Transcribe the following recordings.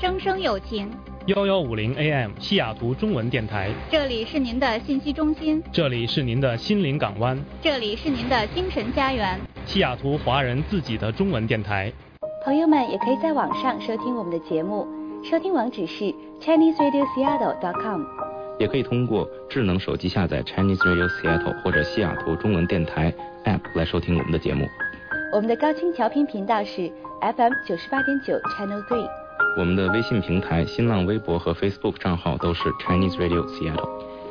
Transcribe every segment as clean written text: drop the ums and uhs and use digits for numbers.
声声有情。 1150 AM 西雅图中文电台， 这里是您的信息中心， 这里是您的心灵港湾， 这里是您的精神家园， 西雅图华人自己的中文电台。 朋友们也可以在网上收听我们的节目，收听网址是 ChineseRadioSeattle.com， 也可以通过智能手机下载 Chinese Radio Seattle 或者西雅图中文电台 App 来收听我们的节目。 我们的高清调频频道是 FM 98.9 Channel 3。 我们的微信平台、新浪微博和 Facebook 账号都是 Chinese Radio Seattle。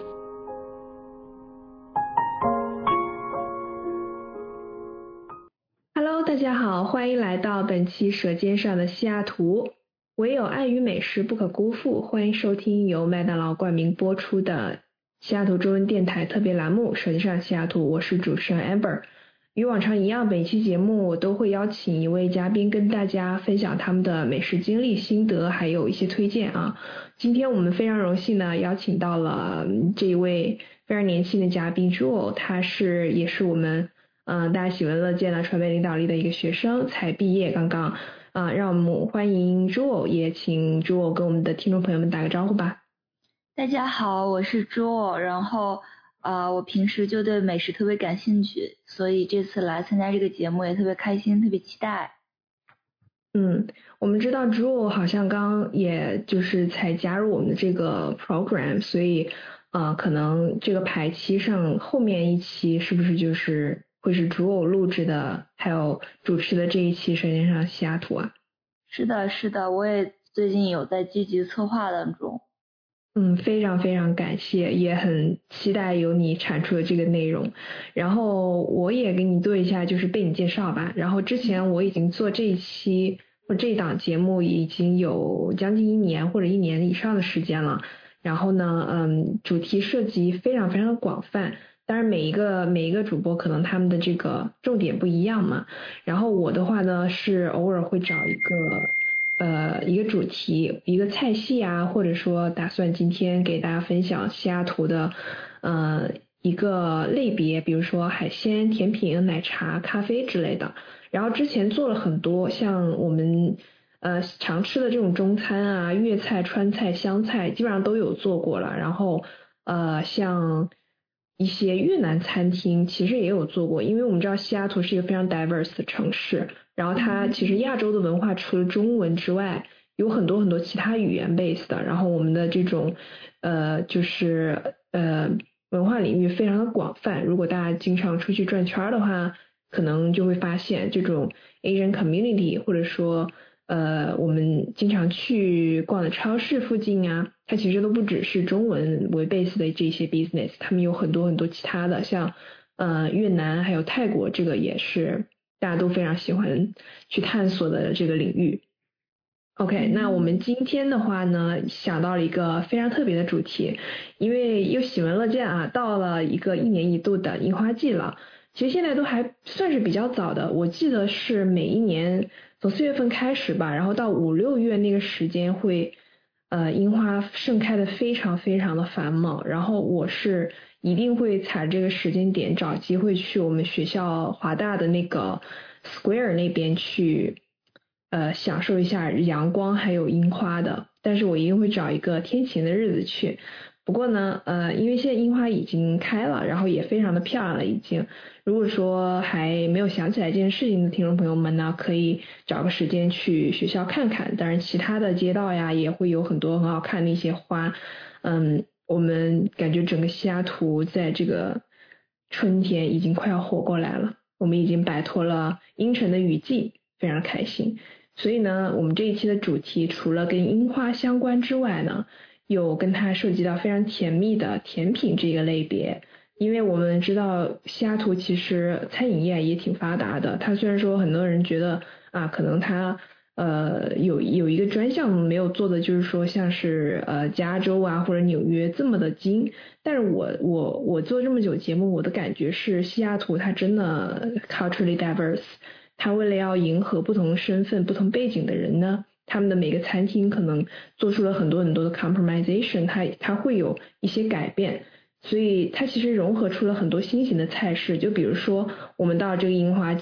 Hello， 大家好，欢迎来到本期《舌尖上的西雅图》。唯有爱与美食不可辜负，欢迎收听由麦当劳冠名播出的西雅图中文电台特别栏目《舌尖上西雅图》，我是主持人 Amber。与往常一样，本期节目我都会邀请一位嘉宾跟大家分享他们的美食经历、心得，还有一些推荐啊。今天我们非常荣幸呢，邀请到了这一位非常年轻的嘉宾 Jewel， 他也是我们大家喜闻乐见的传媒领导力的一个学生，才毕业刚刚让我们欢迎 Jewel， 也请 Jewel 跟我们的听众朋友们打个招呼吧。 大家好，我是 Jewel， 然后我平时就对美食特别感兴趣，所以这次来参加这个节目也特别开心，特别期待。 我们知道 Jewel 好像刚也就是才加入我们的这个 program， 所以可能这个排期上后面一期是不是就是会是 Jewel 录制的，还有主持的这一期《舌尖上西雅图》啊？ 是的，我也最近有在积极策划当中。 非常非常感谢，也很期待有你产出的这个内容。然后我也给你做一下就是背景介绍吧。然后之前我已经做这一期或这一档节目已经有将近1年或者1年以上的时间了。然后呢，主题涉及非常非常的广泛。当然每一个主播可能他们的这个重点不一样嘛。然后我的话呢是偶尔会找一个主题，一个菜系啊，或者说打算今天给大家分享西雅图的一个类别，比如说海鲜、甜品、奶茶、咖啡之类的。然后之前做了很多像我们常吃的这种中餐啊、粤菜、川菜、湘菜基本上都有做过了。然后像一些越南餐厅其实也有做过，因为我们知道西雅图是一个非常 diverse 的城市，然后它其实亚洲的文化除了中文之外有很多很多其他语言 base 的，然后我们的这种文化领域非常的广泛。如果大家经常出去转圈的话，可能就会发现这种 Asian community 或者说我们经常去逛的超市附近啊，它其实都不只是中文为 base 的这些 business， 他们有很多很多其他的，像越南还有泰国，这个也是大家都非常喜欢去探索的这个领域。OK， 那我们今天的话呢，想到了一个非常特别的主题，因为又喜闻乐见啊，到了一个1年1度的樱花季了。其实现在都还算是比较早的，我记得是每一年从4月份开始吧，然后到5、6月那个时间会樱花盛开的非常非常的繁忙，然后我是一定会踩这个时间点找机会去我们学校华大的那个 Square 那边去享受一下阳光还有樱花的，但是我一定会找一个天晴的日子去。不过呢因为现在樱花已经开了，然后也非常的漂亮了已经。如果说还没有想起来这件事情的听众朋友们呢，可以找个时间去学校看看。当然其他的街道呀也会有很多很好看的一些花。我们感觉整个西雅图在这个春天已经快要活过来了，我们已经摆脱了阴沉的雨季，非常开心。所以呢，我们这一期的主题除了跟樱花相关之外呢，有跟它涉及到非常甜蜜的甜品这个类别。因为我们知道西雅图其实餐饮业也挺发达的，它虽然说很多人觉得可能它有一个专项没有做的，就是说像是加州啊或者纽约这么的精，但是我做这么久节目，我的感觉是西雅图它真的 culturally diverse， 它为了要迎合不同身份不同背景的人呢，他们的每个餐厅可能做出了很多很多的 compromisation， 它会有一些改变，所以它其实融合出了很多新型的菜式。就比如说我们到这个樱花季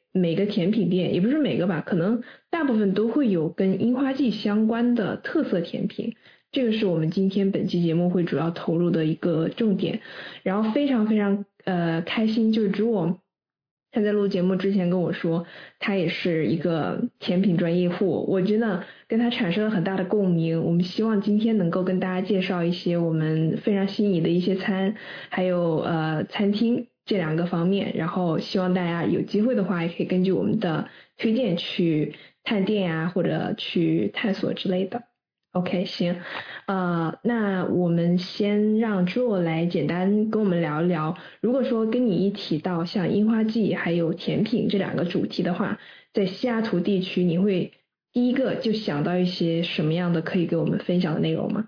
每个甜品店，也不是每个吧，可能大部分都会有跟樱花季相关的特色甜品。这个是我们今天本期节目会主要投入的一个重点。然后非常非常开心，就是Jewel他在录节目之前跟我说，他也是一个甜品专业户，我真的跟他产生了很大的共鸣。我们希望今天能够跟大家介绍一些我们非常心仪的一些餐，还有餐厅这2个方面，然后希望大家有机会的话，也可以根据我们的推荐去探店啊，或者去探索之类的。OK， 行，那我们先让 Jewel 来简单跟我们聊一聊，如果说跟你一提到像樱花季还有甜品这2个主题的话，在西雅图地区你会第一个就想到一些什么样的可以给我们分享的内容吗？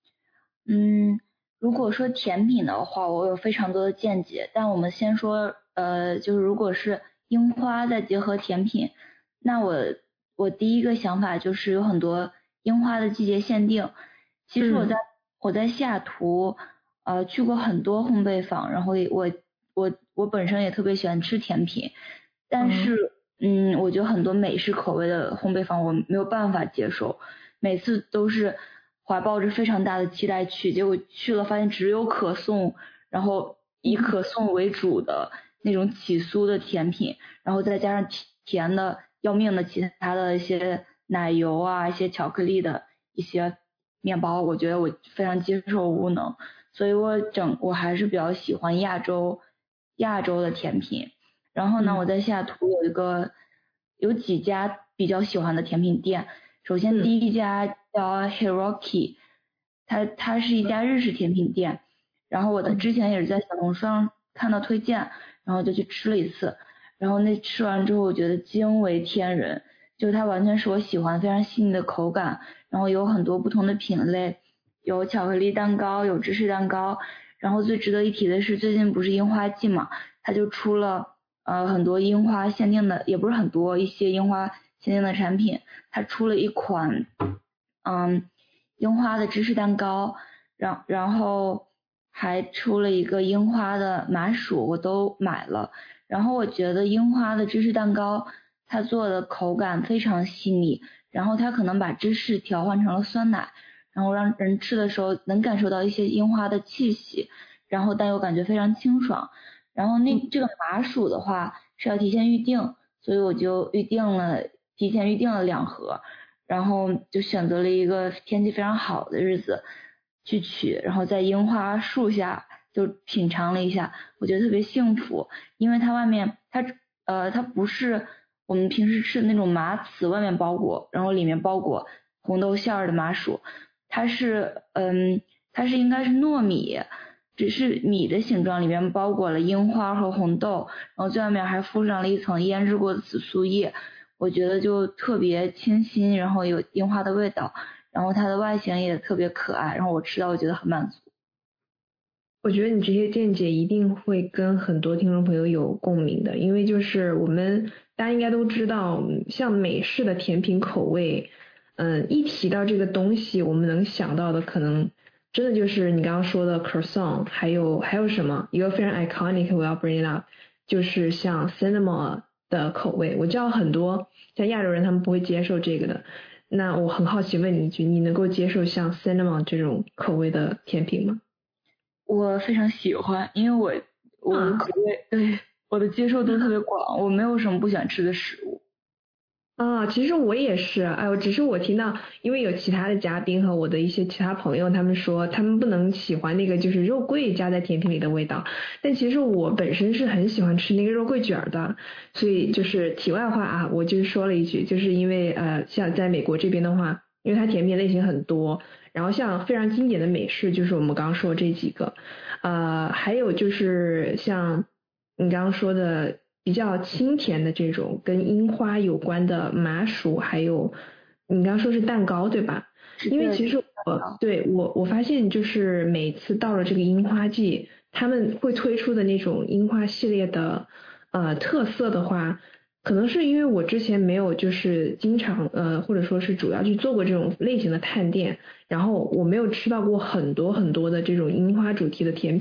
如果说甜品的话，我有非常多的见解，但我们先说就是如果是樱花再结合甜品，那我第一个想法就是有很多樱花的季节限定。其实我在西雅图去过很多烘焙坊，然后我本身也特别喜欢吃甜品，但是我觉得很多美式口味的烘焙坊我没有办法接受，每次都是怀抱着非常大的期待去，结果去了发现只有可颂，然后以可颂为主的那种起酥的甜品，然后再加上甜的要命的其他的一些奶油啊，一些巧克力的一些面包，我觉得我非常接受无能，所以我还是比较喜欢亚洲的甜品。然后呢，我在西雅图有几家比较喜欢的甜品店。首先第一家叫 Hiroki， 它是一家日式甜品店，然后我之前也是在小红书上看到推荐，然后就去吃了一次，然后吃完之后我觉得惊为天人，就它完全是我喜欢非常细腻的口感，然后有很多不同的品类，有巧克力蛋糕，有芝士蛋糕，然后最值得一提的是最近不是樱花季嘛，它就出了很多樱花限定的，也不是很多，一些樱花限定的产品，它出了一款樱花的芝士蛋糕，然后还出了一个樱花的麻薯，我都买了。然后我觉得樱花的芝士蛋糕它做的口感非常细腻，然后它可能把芝士调换成了酸奶，然后让人吃的时候能感受到一些樱花的气息，然后但又感觉非常清爽。然后这个麻薯的话是要提前预定，所以我就提前预定了2盒，然后就选择了一个天气非常好的日子去取，然后在樱花树下就品尝了一下，我觉得特别幸福，因为它外面它不是我们平时吃的那种麻糍外面包裹，然后里面包裹红豆馅儿的麻薯，它是应该是糯米，只是米的形状，里面包裹了樱花和红豆，然后最外面还附上了一层腌制过的紫苏叶，我觉得就特别清新，然后有樱花的味道，然后它的外形也特别可爱，然后我吃到我觉得很满足。 我觉得你这些见解一定会跟很多听众朋友有共鸣的，因为就是大家应该都知道，像美式的甜品口味，一提到这个东西，我们能想到的可能真的就是你刚刚说的 croissant， 还有什么一个非常 iconic， 我要 bring it up， 就是像 cinnamon 的口味。我知道很多像亚洲人他们不会接受这个的，那我很好奇问你一句，你能够接受像 cinnamon 这种口味的甜品吗？ 我非常喜欢，因为我的口味对我的接受度特别广，我没有什么不喜欢吃的食物。 其实我也是，只是我听到，因为有其他的嘉宾和我的一些其他朋友，他们说他们不能喜欢那个就是肉桂加在甜品里的味道，但其实我本身是很喜欢吃那个肉桂卷的，所以就是题外话啊，我就是说了一句，就是因为像在美国这边的话，因为它甜品类型很多，然后像非常经典的美式就是我们刚刚说这几个，还有就是像你刚刚说的比较清甜的这种跟樱花有关的麻薯，还有你刚刚说是蛋糕对吧？因为其实我发现就是每次到了这个樱花季，他们会推出的那种樱花系列的特色的话，可能是因为我之前没有就是经常或者说是主要去做过这种类型的探店，然后我没有吃到过很多很多的这种樱花主题的甜品，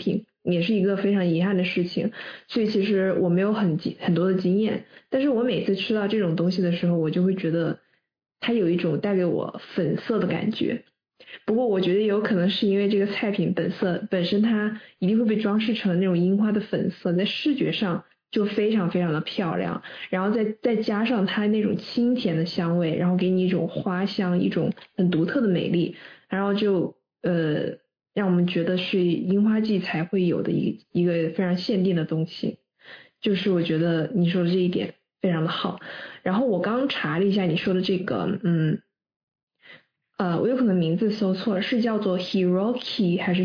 也是一个非常遗憾的事情。所以其实我没有很多的经验，但是我每次吃到这种东西的时候，我就会觉得它有一种带给我粉色的感觉。不过我觉得有可能是因为这个菜品本身它一定会被装饰成那种樱花的粉色，在视觉上就非常非常的漂亮，然后再加上它那种清甜的香味，然后给你一种花香，一种很独特的美丽，然后就让我们觉得是樱花季才会有的一个非常限定的东西。就是我觉得你说的这一点非常的好。然后我刚查了一下你说的这个我有可能名字搜错了，是叫做 Hiroki 还是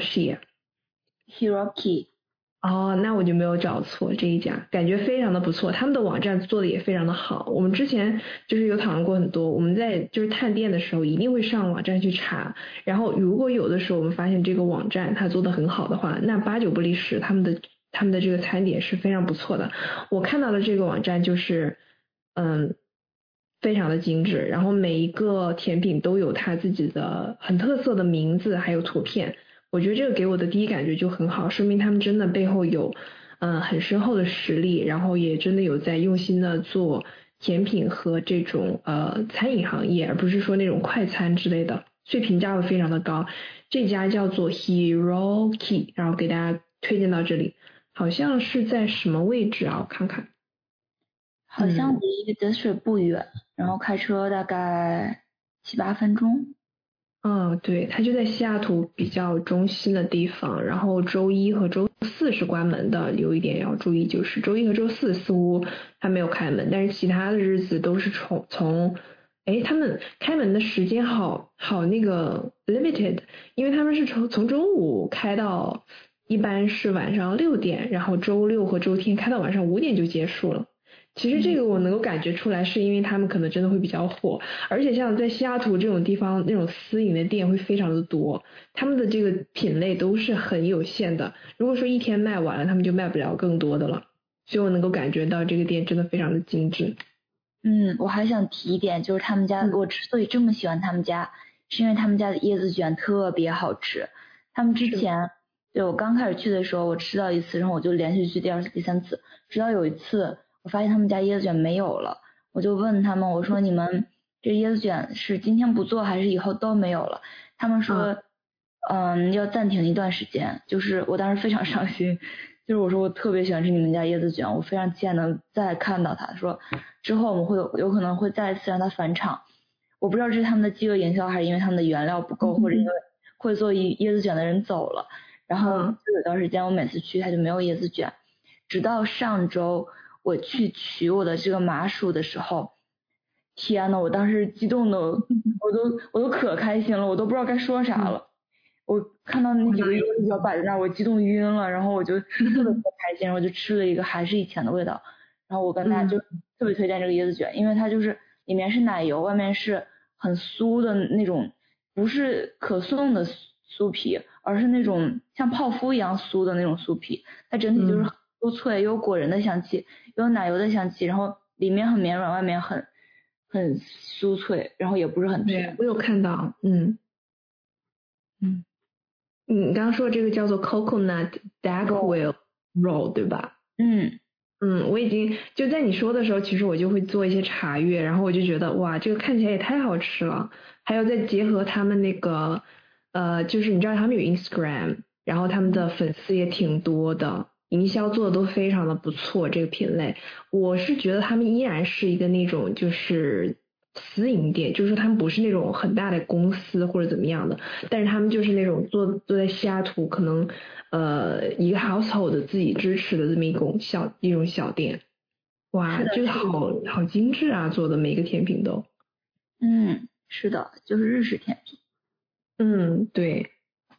Hiroki？ 哦，那我就没有找错这一家，感觉非常的不错，他们的网站做的也非常的好。我们之前就是有讨论过很多，我们在就是探店的时候一定会上网站去查，然后如果有的时候我们发现这个网站它做的很好的话，那8、9不离10，他们的这个餐点是非常不错的。我看到的这个网站就是非常的精致，然后每一个甜品都有它自己的很特色的名字还有图片。我觉得这个给我的第一感觉就很好，说明他们真的背后有很深厚的实力，然后也真的有在用心的做甜品和这种餐饮行业，而不是说那种快餐之类的，所以评价会非常的高。这家叫做 Hiroki， 然后给大家推荐到这里，好像是在什么位置啊？我看看， 好像离德水不远，然后开车大概7、8分钟。 对，它就在西雅图比较中心的地方，然后周一和周四是关门的，有一点要注意，就是周一和周四似乎还没有开门，但是其他的日子都是他们开门的时间好那个 limited， 因为他们是从中午开到一般是晚上6点，然后周六和周天开到晚上5点就结束了。其实这个我能够感觉出来，是因为他们可能真的会比较火，而且像在西雅图这种地方，那种私营的店会非常的多，他们的这个品类都是很有限的，如果说一天卖完了，他们就卖不了更多的了，所以我能够感觉到这个店真的非常的精致。 我还想提一点，就是他们家，我之所以这么喜欢他们家，是因为他们家的椰子卷特别好吃。他们之前对我刚开始去的时候，我吃到一次，然后我就连续去第2次、第3次，直到有一次我发现他们家椰子卷没有了，我就问他们，我说你们这椰子卷是今天不做还是以后都没有了？他们说要暂停一段时间。就是我当时非常伤心，就是我说我特别喜欢吃你们家椰子卷，我非常期待能再看到它，说之后我们会有可能会再一次让它返场。我不知道这是他们的饥饿营销，还是因为他们的原料不够，或者因为会做椰子卷的人走了，然后就有段时间我每次去它就没有椰子卷，直到上周我去取我的这个麻薯的时候，天呐，我当时激动的我都可开心了，我都不知道该说啥了。我看到那几个椰子卷摆在那儿，我激动晕了，然后我就特别开心，然后我就吃了一个还是以前的味道。然后我跟大家就特别推荐这个椰子卷，因为它就是里面是奶油，外面是很酥的那种，不是可颂的酥皮，而是那种像泡芙一样酥的那种酥皮，它整体就是酥脆，有果仁的香气，有奶油的香气，然后里面很绵软，外面很酥脆，然后也不是很甜。 我有看到，你刚刚说的这个叫做 coconut duck roll 对吧？我已经就在你说的时候，其实我就会做一些查阅，然后我就觉得哇，这个看起来也太好吃了。还有再结合他们那个就是你知道他们有 Instagram， 然后他们的粉丝也挺多的，营销做的都非常的不错。这个品类，我是觉得他们依然是一个那种就是私营店，就是说他们不是那种很大的公司或者怎么样的，但是他们就是那种做在西雅图可能一个 household 自己支持的这么一种小店。哇，这个好精致啊，做的每个甜品都。 是的，就是日式甜品。 对。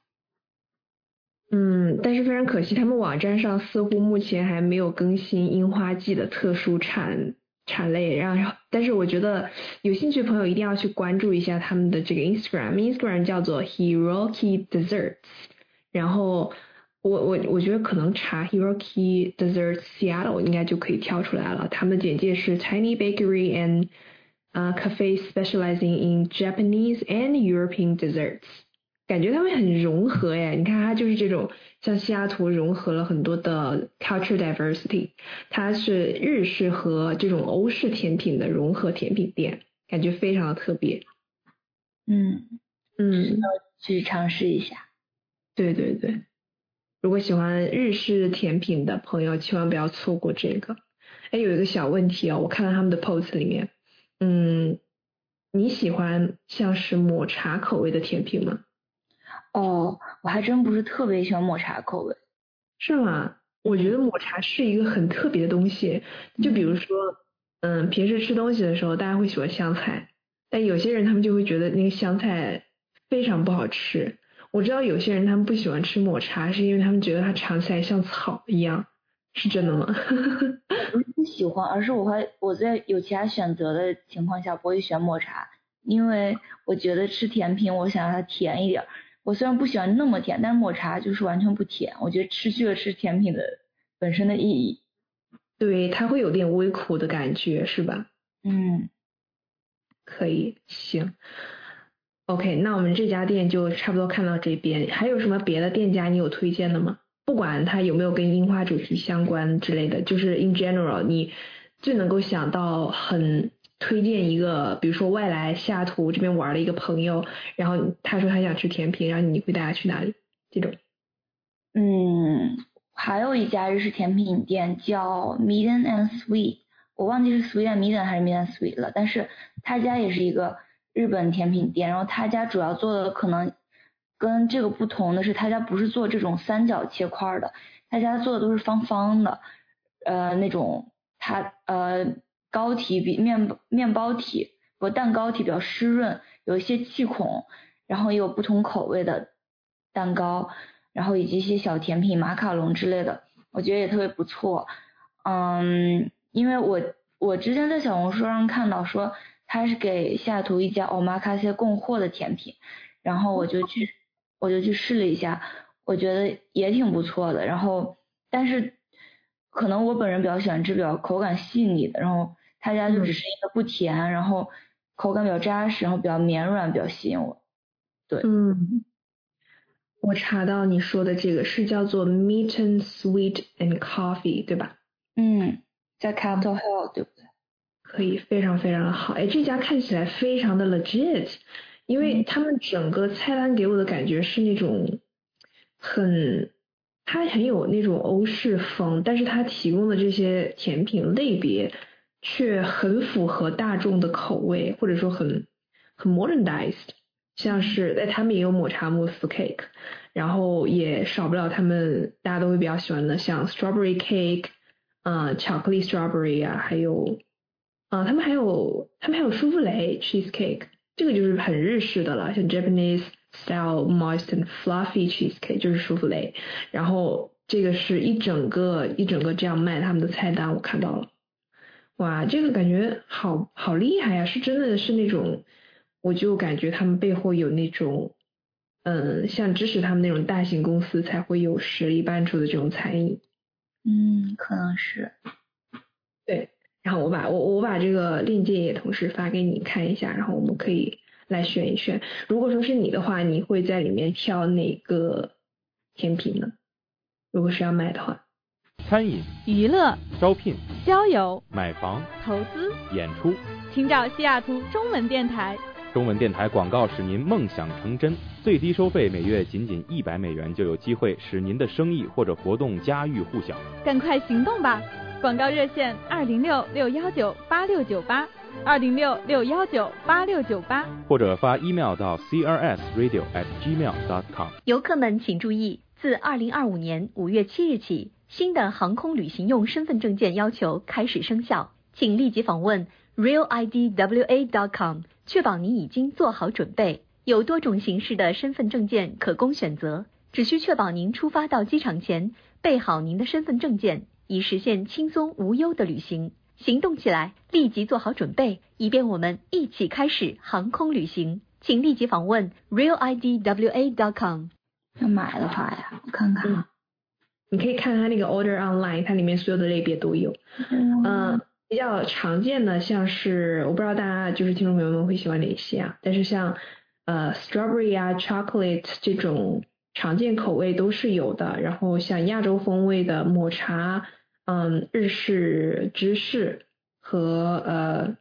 但是非常可惜，他们网站上似乎目前还没有更新樱花季的特殊产类，但是我觉得有兴趣的朋友一定要去关注一下他们的这个 Instagram 叫做 Hiroki Desserts， 然后我觉得可能查 Hiroki Desserts Seattle 应该就可以跳出来了。他们的简介是 Tiny Bakery and Cafe specializing in Japanese and European desserts， 感觉他们很融合耶。你看它就是这种像西雅图融合了很多的 culture diversity， 它是日式和这种欧式甜品的融合甜品店，感觉非常的特别。 去尝试一下。 对对对，如果喜欢日式甜品的朋友千万不要错过这个。有一个小问题我看到他们的 post 里面，你喜欢像是抹茶口味的甜品吗？ 我还真不是特别喜欢抹茶口味。 是吗？我觉得抹茶是一个很特别的东西，就比如说平时吃东西的时候大家会喜欢香菜，但有些人他们就会觉得那个香菜非常不好吃。我知道有些人他们不喜欢吃抹茶是因为他们觉得它尝起来像草一样，是真的吗？ 我不是不喜欢，而是我在有其他选择的情况下不会选抹茶，因为我觉得吃甜品我想让它甜一点。我虽然不喜欢那么甜，但是抹茶就是完全不甜，我觉得失去了吃甜品的本身的意义。 对，它会有点微苦的感觉是吧？可以，行。OK， 那我们这家店就差不多看到这边，还有什么别的店家你有推荐的吗？不管它有没有跟樱花主题相关之类的，就是 in general 你最能够想到很推荐一个，比如说外来西雅图这边玩的一个朋友，然后他说他想吃甜品，然后你会带他去哪里？这种。 还有一家日式甜品店叫 Miden and Sweet， 我忘记是 Sweet and Miden 还是 Miden and Sweet 了，但是他家也是一个日本甜品店，然后他家主要做的可能跟这个不同的是，他家不是做这种三角切块的，他家做的都是方方的，那种糕体比面包体和蛋糕体比较湿润，有一些气孔，然后也有不同口味的蛋糕，然后以及一些小甜品、马卡龙之类的，我觉得也特别不错。因为我之前在小红书上看到说他是给西雅图一家omakase供货的甜品，然后我就去试了一下，我觉得也挺不错的。然后但是可能我本人比较喜欢吃比较口感细腻的，然后他家就只是一个不甜，然后口感比较扎实，然后比较绵软，比较吸引我。对。 我查到你说的这个是叫做 Mitten Sweet and Coffee 对吧？ 在 Capitol Hill 对不对？ 可以，非常非常的好。这家看起来非常的 legit， 因为他们整个菜单给我的感觉是那种它很有那种欧式风，但是它提供的这些甜品类别却很符合大众的口味，或者说很 modernized， 像是他们也有抹茶慕斯 cake， 然后也少不了他们大家都会比较喜欢的像 strawberry cake，巧克力 strawberry 还有他们还有舒芙蕾 cheesecake， 这个就是很日式的了，像 Japanese style moist and fluffy cheesecake 就是舒芙蕾，然后这个是一整个这样卖他们的菜单，我看到了。哇，这个感觉好厉害呀，是真的是那种，我就感觉他们背后有那种像支持他们那种大型公司才会有实力办出的这种餐饮。 可能是。 对，然后我把这个链接也同时发给你看一下，然后我们可以来选一选。如果说是你的话，你会在里面挑哪个甜品呢？如果是要买的话。 餐饮、 娱乐、 招聘、 交友、 买房、 投资、 演出， 请找西雅图中文电台。 中文电台广告使您梦想成真，最低收费每月仅$100就有机会使您的生意或者活动家喻户晓。 赶快行动吧！广告热线206-619-8698，206-619-8698， 或者发 email 到 crsradio@gmail.com。 游客们请注意，自2025年5月7日起，新的航空旅行用身份证件要求开始生效，请立即访问 realidwa.com， 确保您已经做好准备。有多种形式的身份证件可供选择，只需确保您出发到机场前备好您的身份证件，以实现轻松无忧的旅行。行动起来，立即做好准备，以便我们一起开始航空旅行。请立即访问 realidwa.com。 要买的话呀，我看看。 你可以看它那个 order online， 它里面所有的类别都有。比较常见的像是我不知道大家就是听众朋友们会喜欢哪些啊，但是像 strawberry 啊 chocolate 这种常见口味都是有的，然后像亚洲风味的抹茶，日式芝士和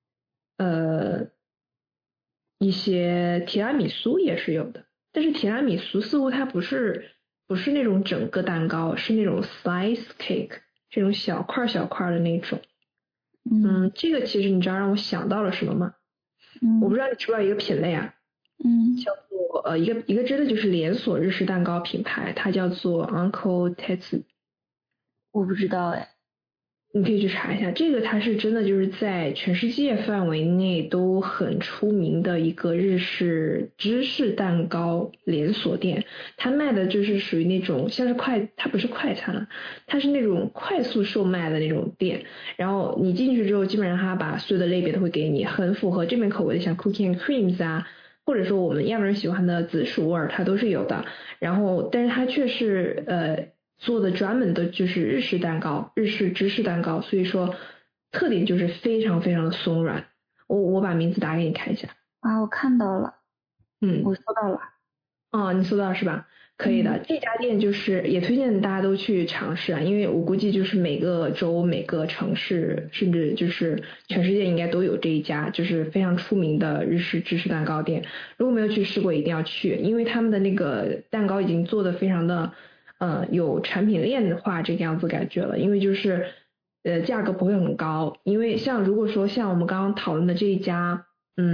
一些提拉米苏也是有的，但是提拉米苏似乎它不是那种整个蛋糕，是那种 slice cake 这种小块小块的那种。这个其实你知道让我想到了什么吗？我不知道你知不知道一个品类啊？叫做一个真的就是连锁日式蛋糕品牌，它叫做 Uncle Tetsu。 我不知道哎。 你可以去查一下，这个它是真的就是在全世界范围内都很出名的一个日式芝士蛋糕连锁店。它卖的就是属于那种像是它不是快餐了，它是那种快速售卖的那种店。然后你进去之后，基本上它把所有的类别都会给你，很符合这边口味的，像 cookie and creams 啊，或者说我们亚洲人喜欢的紫薯味儿，它都是有的。然后，但是它却是做的专门的就是日式蛋糕，日式芝士蛋糕，所以说特点就是非常非常的松软。我把名字打给你看一下。 啊，我看到了。我搜到了。 哦，你搜到了是吧？可以的。这家店就是也推荐大家都去尝试啊，因为我估计就是每个州、每个城市，甚至就是全世界应该都有这一家，就是非常出名的日式芝士蛋糕店。如果没有去试过，一定要去，因为他们的那个蛋糕已经做的非常的有产品链化这个样子感觉了，因为就是价格不会很高，因为如果说像我们刚刚讨论的这一家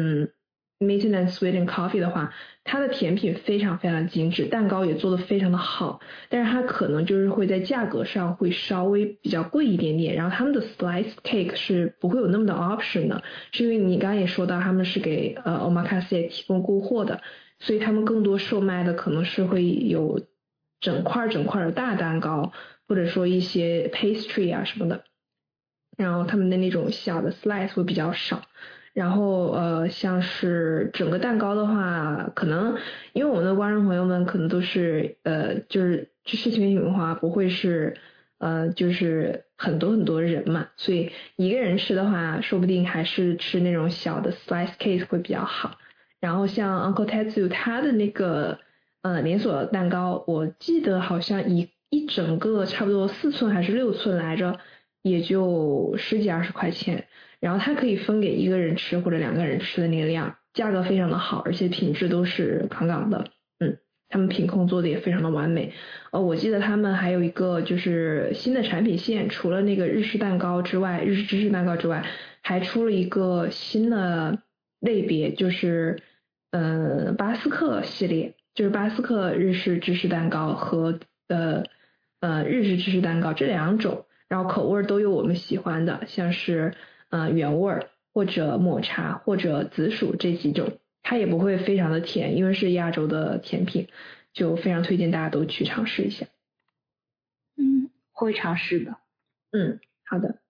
Maintenance Sweet and Coffee 的话，它的甜品非常非常精致，蛋糕也做得非常的好，但是它可能就是会在价格上会稍微比较贵一点点，然后他们的 Slice Cake 是不会有那么的 option 的，是因为你刚刚也说到他们是给Omakase 提供供货的，所以他们更多售卖的可能是会有整块的大蛋糕，或者说一些 pastry 啊什么的，然后他们的那种小的 slice 会比较少。然后像是整个蛋糕的话，可能因为我们的观众朋友们可能都是就是芝士甜品的话不会是就是很多人嘛，所以一个人吃的话，说不定还是吃那种小的 slice cake 会比较好。然后像 Uncle Tetsu 它的那个连锁蛋糕，我记得好像一整个差不多4寸还是6寸来着，也就10几20块钱。然后它可以分给一个人吃或者2个人吃的那个量，价格非常的好，而且品质都是杠杠的。他们品控做的也非常的完美。我记得他们还有一个就是新的产品线，除了那个日式蛋糕之外，日式芝士蛋糕之外，还出了一个新的类别，就是巴斯克系列，就是巴斯克日式芝士蛋糕和日式芝士蛋糕这2种，然后口味都有我们喜欢的，像是原味或者抹茶或者紫薯这几种，它也不会非常的甜，因为是亚洲的甜品，就非常推荐大家都去尝试一下。 会尝试的。 好的。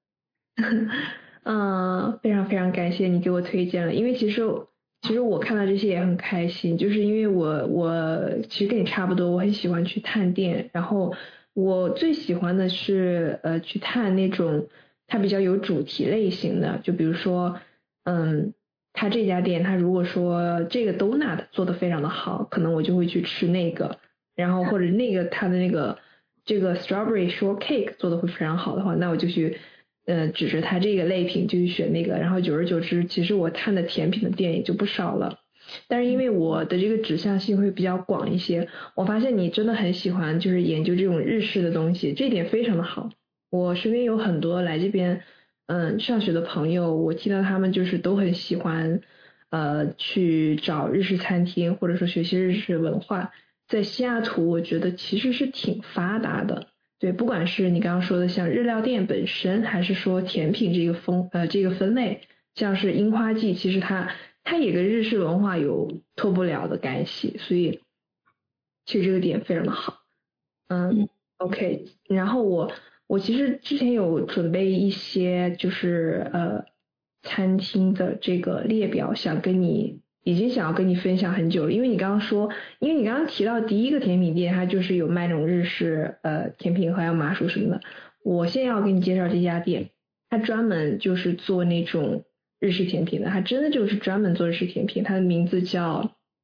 非常非常感谢你给我推荐了，因为其实我看到这些也很开心，就是因为我其实跟你差不多，我很喜欢去探店，然后我最喜欢的是去探那种它比较有主题类型的，就比如说它这家店它如果说这个 donut 做的非常的好，可能我就会去吃那个，然后或者那个它的这个 strawberry shortcake 做的会非常好的话，那我就去指着它这个类品就去选那个，然后久而久之其实我探的甜品的店也就不少了。但是因为我的这个指向性会比较广一些，我发现你真的很喜欢就是研究这种日式的东西，这一点非常的好。我身边有很多来这边上学的朋友，我听到他们就是都很喜欢去找日式餐厅，或者说学习日式文化。在西雅图我觉得其实是挺发达的，对，不管是你刚刚说的像日料店本身，还是说甜品这个分类，像是樱花季，其实它也跟日式文化有脱不了的干系，所以其实这个点非常的好。OK， 然后我其实之前有准备一些就是餐厅的这个列表，已经想要跟你分享很久了，因为你刚刚提到第一个甜品店，它就是有卖那种日式甜品还有麻薯什么的。我现在要给你介绍这家店，它专门就是做那种日式甜品的，它真的就是专门做日式甜品，它的名字叫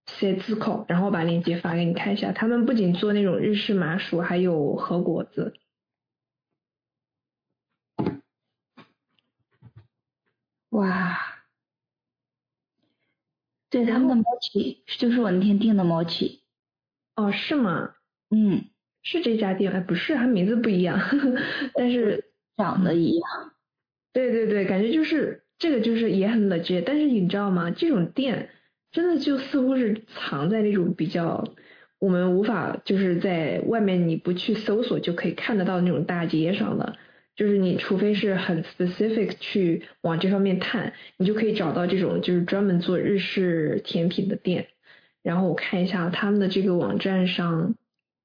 Setsuko， 然后把链接发给你看一下。他们不仅做那种日式麻薯，还有和果子。 哇，对，他们的 mochi 就是我那天订的 mochi。 哦，是吗？ 嗯， 是这家店？哎，不是，它名字不一样，但是长得一样。 对对对，感觉就是这个就是也很 legit， 但是你知道吗？这种店真的就似乎是藏在那种比较我们无法就是在外面你不去搜索就可以看得到那种大街上的，就是你除非是很 specific 去往这方面探，你就可以找到这种就是专门做日式甜品的店。然后我看一下他们的这个网站上，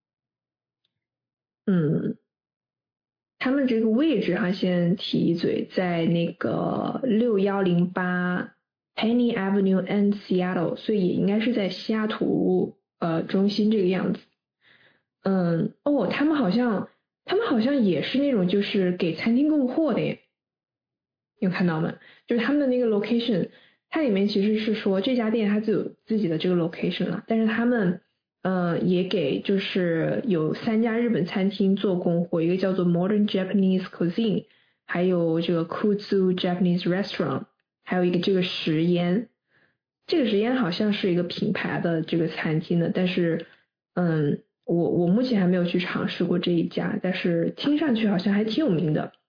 他们这个位置哈，先提一嘴，在那个6108 Penny Avenue and Seattle， 所以也应该是在西雅图中心这个样子。他们好像也是那种就是给餐厅供货的耶，有看到吗？就是他们的那个 location， 它里面其实是说这家店它就有自己的这个 location 了，但是他们也给就是有3家日本餐厅做供货，一个叫做 Modern Japanese Cuisine， 还有这个 Kutsu Japanese Restaurant， 还有一个这个食烟。这个食烟好像是一个品牌的这个餐厅的，但是我目前还没有去尝试过这一家，但是听上去好像还挺有名的。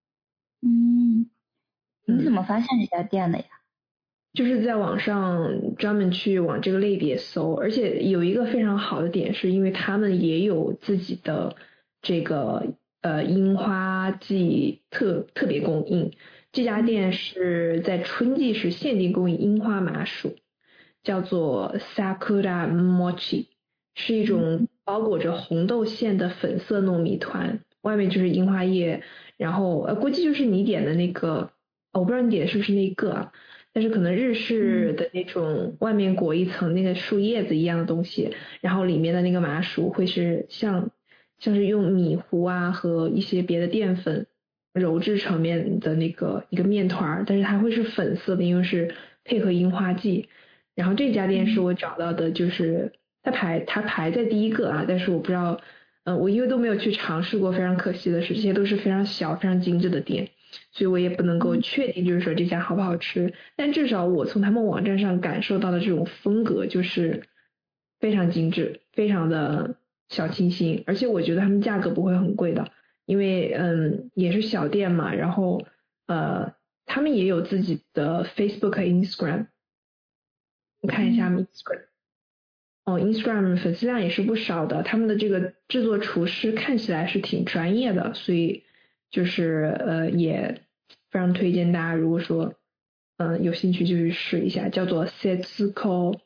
你怎么发现这家店的呀？ 就是在网上专门去往这个类别搜，而且有一个非常好的点，是因为他们也有自己的这个樱花季特别供应。这家店是在春季是限定供应樱花麻薯，叫做 Sakura Mochi， 是一种包裹着红豆馅的粉色糯米团，外面就是樱花叶，然后估计就是你点的那个，我不知道你点的是不是那个啊。但是可能日式的那种外面裹一层那个树叶子一样的东西，然后里面的那个麻薯会是像是用米糊啊和一些别的淀粉揉制成面的那个一个面团，但是它会是粉色的，因为是配合樱花季。然后这家店是我找到的，就是它排在第一个啊，但是我不知道，我因为都没有去尝试过，非常可惜的是，这些都是非常小、非常精致的店。所以我也不能够确定就是说这家好不好吃，但至少我从他们网站上感受到的这种风格就是非常精致，非常的小清新，而且我觉得他们价格不会很贵的，因为也是小店嘛，然后他们也有自己的 Facebook、Instagram， 我看一下 Instagram，Instagram 粉丝量也是不少的，他们的这个制作厨师看起来是挺专业的，所以就是也非常推荐大家，如果说有兴趣就去试一下，叫做 Setsuko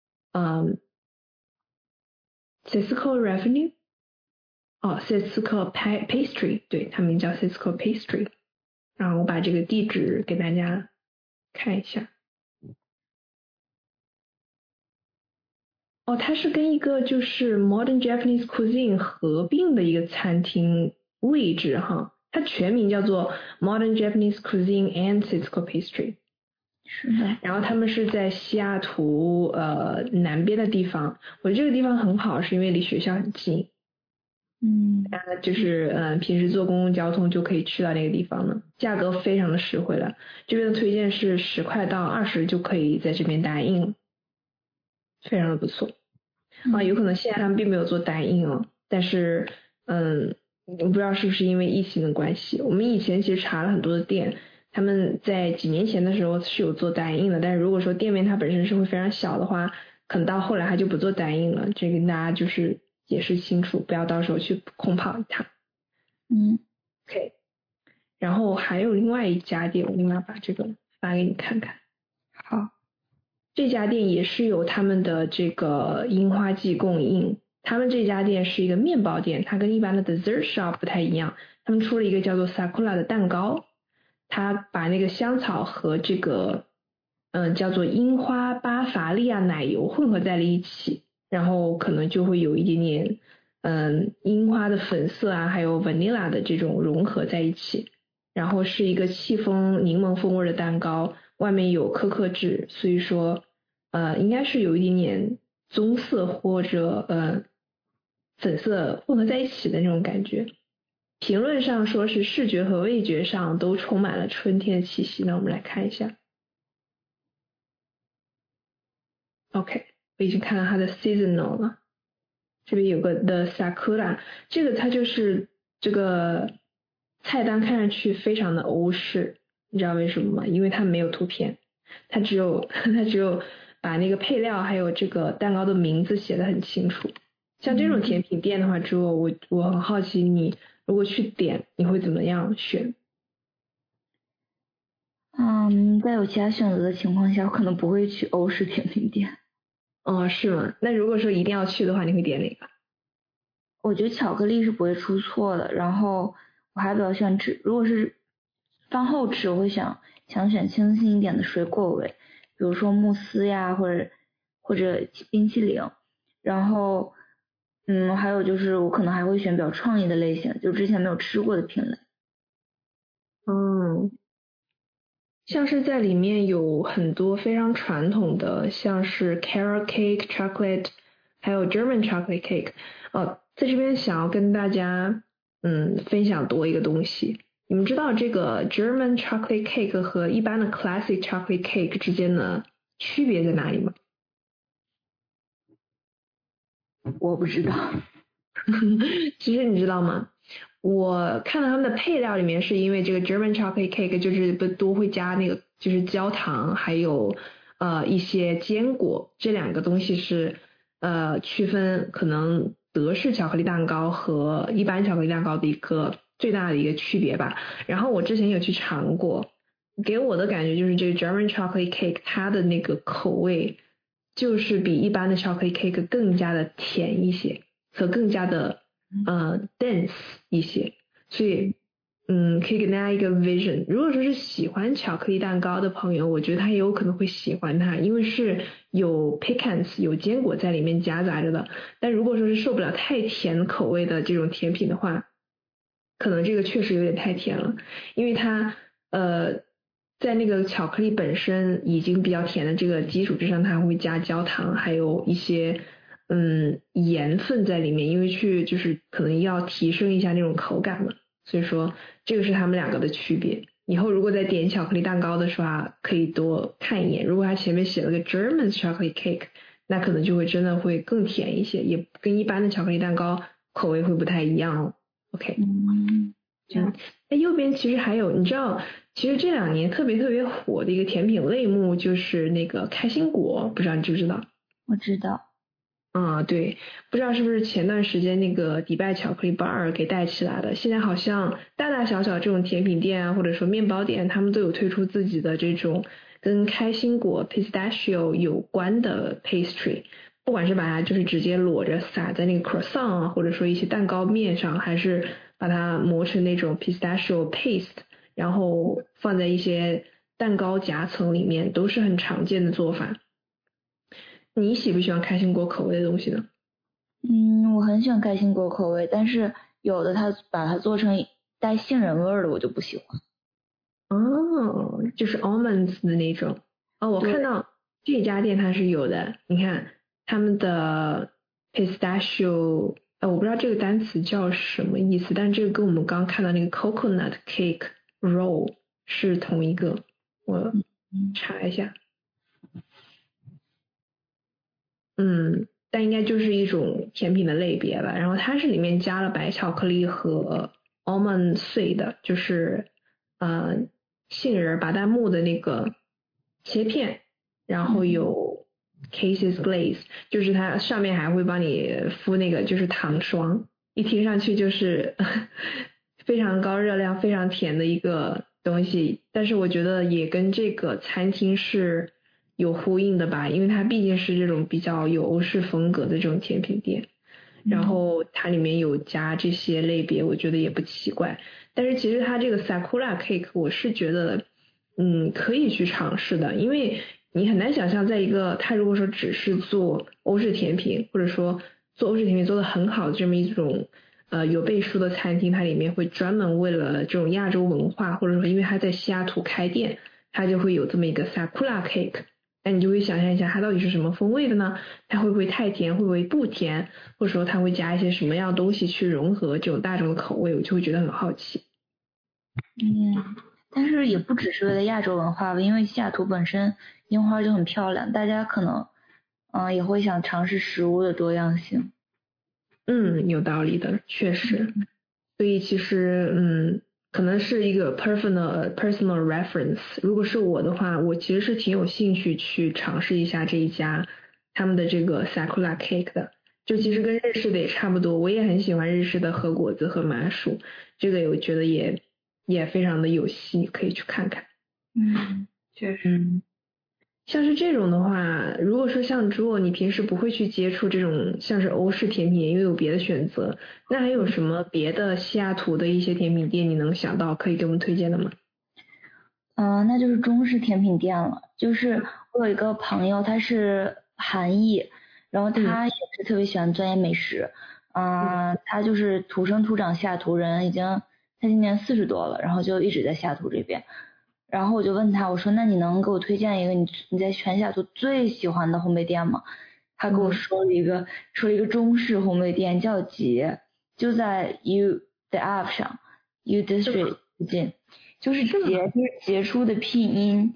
Revenue Setsuko Pastry， 对，它名叫 Setsuko Pastry， 然后我把这个地址给大家看一下。它是跟一个就是 Modern Japanese Cuisine 合并的一个餐厅位置哈。它全名叫做 Modern Japanese Cuisine and Setsuko Pastry， 是的。 然后他们是在西雅图南边的地方，我觉得这个地方很好，是因为离学校很近。就是平时坐公共交通就可以去到那个地方了，价格非常的实惠了。这边的推荐是10块到20就可以在这边打印了，非常的不错。有可能现在他们并没有做打印哦，但是我不知道是不是因为疫情的关系，我们以前其实查了很多的店，他们在几年前的时候是有做打印的，但是如果说店面它本身是会非常小的话，可能到后来它就不做打印了，这个跟大家就是解释清楚，不要到时候去空跑一趟。OK， 然后还有另外一家店，我另外把这个发给你看看。 好， 这家店也是有他们的这个樱花季供应。他们这家店是一个面包店，它跟一般的 dessert shop 不太一样，他们出了一个叫做 Sakura 的蛋糕，它把那个香草和这个叫做樱花巴伐利亚奶油混合在了一起，然后可能就会有一点点樱花的粉色啊，还有 vanilla 的这种融合在一起，然后是一个戚风柠檬风味的蛋糕，外面有可可脂，所以说应该是有一点点棕色或者粉色混合在一起的那种感觉。评论上说是视觉和味觉上都充满了春天的气息。那我们来看一下。OK， 我已经看到它的 seasonal 了，这边有个 The Sakura， 这个它就是这个菜单看上去非常的欧式，你知道为什么吗？因为它没有图片，它只有把那个配料还有这个蛋糕的名字写得很清楚。像这种甜品店的话，之后我很好奇你如果去点你会怎么样选？ 在有其他选择的情况下，我可能不会去欧式甜品店。 哦，是吗？那如果说一定要去的话，你会点哪个？ 我觉得巧克力是不会出错的，然后我还比较喜欢吃，如果是饭后吃，我会想选清新一点的水果味，比如说慕斯呀，或者冰淇淋，然后还有就是我可能还会选比较创意的类型，就之前没有吃过的品类。 像是在里面有很多非常传统的，像是 carrot cake chocolate 还有 German chocolate cake。在这边想要跟大家分享多一个东西。你们知道这个 German chocolate cake 和一般的 classic chocolate cake 之间的区别在哪里吗？ 我不知道。 其实你知道吗？我看到他们的配料里面，是因为这个 German chocolate cake 就是都会加那个就是焦糖，还有一些坚果，这两个东西是区分可能德式巧克力蛋糕和一般巧克力蛋糕的一个最大的一个区别吧。然后我之前有去尝过，给我的感觉就是这个 German chocolate cake 它的那个口味就是比一般的巧克力 cake 更加的甜一些，和更加的dense 一些，所以可以给大家一个 vision。如果说是喜欢巧克力蛋糕的朋友，我觉得他也有可能会喜欢它，因为是有 pecans 有坚果在里面夹杂着的。但如果说是受不了太甜口味的这种甜品的话，可能这个确实有点太甜了，因为它在那个巧克力本身已经比较甜的这个基础之上，它还会加焦糖，还有一些盐分在里面，因为就是可能要提升一下那种口感嘛。所以说这个是他们两个的区别。以后如果在点巧克力蛋糕的时候啊，可以多看一眼。如果它前面写了个 German chocolate cake， 那可能就会真的会更甜一些，也跟一般的巧克力蛋糕口味会不太一样哦。OK。右边其实还有，你知道，其实这2年特别火的一个甜品类目就是那个开心果，不知道你知不知道？ 我知道。 对，不知道是不是前段时间那个迪拜巧克力 bar 给带起来的。现在好像大大小小这种甜品店啊，或者说面包店，他们都有推出自己的这种跟开心果 pistachio 有关的 pastry， 不管是把它就是直接裸着撒在那个 croissant 啊，或者说一些蛋糕面上，还是把它磨成那种 pistachio paste， 然后放在一些蛋糕夹层里面，都是很常见的做法。你喜不喜欢开心果口味的东西呢？ 我很喜欢开心果口味，但是有的它把它做成带杏仁味的，我就不喜欢。 就是 almonds 的那种。我看到这家店它是有的，你看他们的 pistachio，我不知道这个单词叫什么意思，但是这个跟我们刚看到那个 coconut cake roll 是同一个，我查一下。但应该就是一种甜品的类别吧。然后它是里面加了白巧克力和 almond 碎的，就是杏仁巴旦木的那个切片，然后有 cases glaze， 就是它上面还会帮你敷那个就是糖霜，一听上去就是非常高热量非常甜的一个东西。但是我觉得也跟这个餐厅是有呼应的吧，因为它毕竟是这种比较有欧式风格的这种甜品店，然后它里面有加这些类别，我觉得也不奇怪。但是其实它这个 Sakura cake 我是觉得可以去尝试的，因为你很难想象在一个它如果说只是做欧式甜品，或者说做欧式甜品做得很好的这么一种有背书的餐厅，它里面会专门为了这种亚洲文化，或者说因为它在西雅图开店，它就会有这么一个 Sakura cake。 那你就会想象一下它到底是什么风味的呢？它会不会太甜，会不会不甜，或者说它会加一些什么样的东西去融合这种大众的口味，我就会觉得很好奇。 但是也不只是为了亚洲文化吧，因为西雅图本身樱花就很漂亮，大家可能也会想尝试食物的多样性。 有道理的，确实。所以其实可能是一个 personal reference。如果是我的话，我其实是挺有兴趣去尝试一下这一家他们的这个 Sakura Cake 的。就其实跟日式的也差不多，我也很喜欢日式的和果子和麻薯，这个我觉得也非常的有戏，可以去看看。 确实。 像是这种的话，如果说像如果你平时不会去接触这种像是欧式甜品，因为有别的选择，那还有什么别的西雅图的一些甜品店你能想到可以给我们推荐的吗？ 那就是中式甜品店了。就是我有一个朋友，他是韩裔，然后他也是特别喜欢钻研美食。他就是土生土长西雅图人，他今年40多了，然后就一直在西雅图这边。然后我就问他，我说那你能给我推荐一个你在全西雅图最喜欢的烘焙店吗？他给我说了一个中式烘焙店叫杰，就在 U 的 App 上 U District 附近，就是杰就是杰出的拼音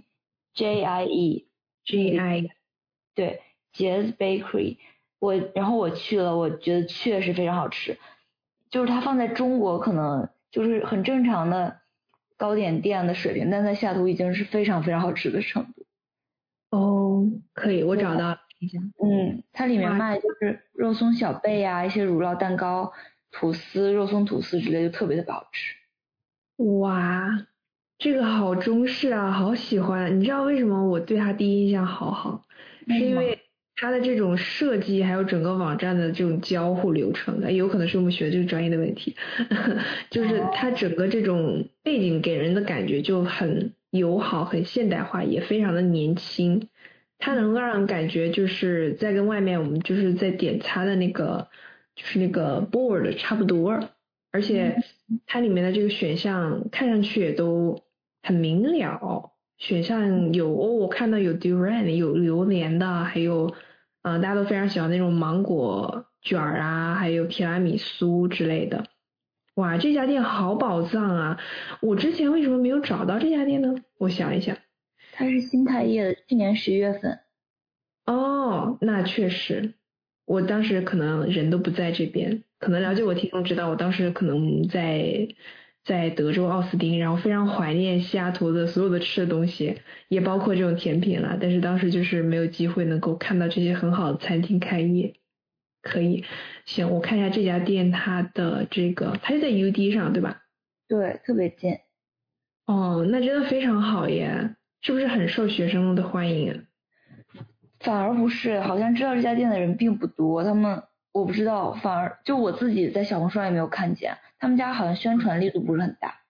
JIE， 对，杰 Bakery。然后我去了，我觉得确实非常好吃，就是它放在中国可能就是很正常的糕点店的水平，但在西雅图已经是非常非常好吃的程度。 可以，我找到了。 它里面卖就是肉松小贝啊，一些乳酪蛋糕、吐司、肉松吐司之类的，就特别特别好吃。 哇，这个好中式啊，好喜欢！你知道为什么我对它第一印象好？是因为它的这种设计，还有整个网站的这种交互流程的，有可能是我们学这个专业的问题，就是它整个这种背景给人的感觉就很友好、很现代化，也非常的年轻。它能让人感觉就是在跟外面我们就是在点餐的那个就是那个 board 差不多，而且它里面的这个选项看上去也都很明了。选项有我看到有 durian 有榴莲的，还有大家都非常喜欢那种芒果卷啊，还有提拉米苏之类的。哇，这家店好宝藏啊！我之前为什么没有找到这家店呢？我想一想， 它是新开业的，去年11月份。 那确实，我当时可能人都不在这边，可能了解我听众知道，我当时可能在德州奥斯汀，然后非常怀念西雅图的所有的吃的东西，也包括这种甜品啦。但是当时就是没有机会能够看到这些很好的餐厅开业。可以，行，我看一下这家店，它的这个它是在 UD 上对吧？ 对，特别近。 那真的非常好耶，是不是很受学生的欢迎啊？ 反而不是，好像知道这家店的人并不多，我不知道，反而就我自己在小红书上也没有看见，他们家好像宣传力度不是很大。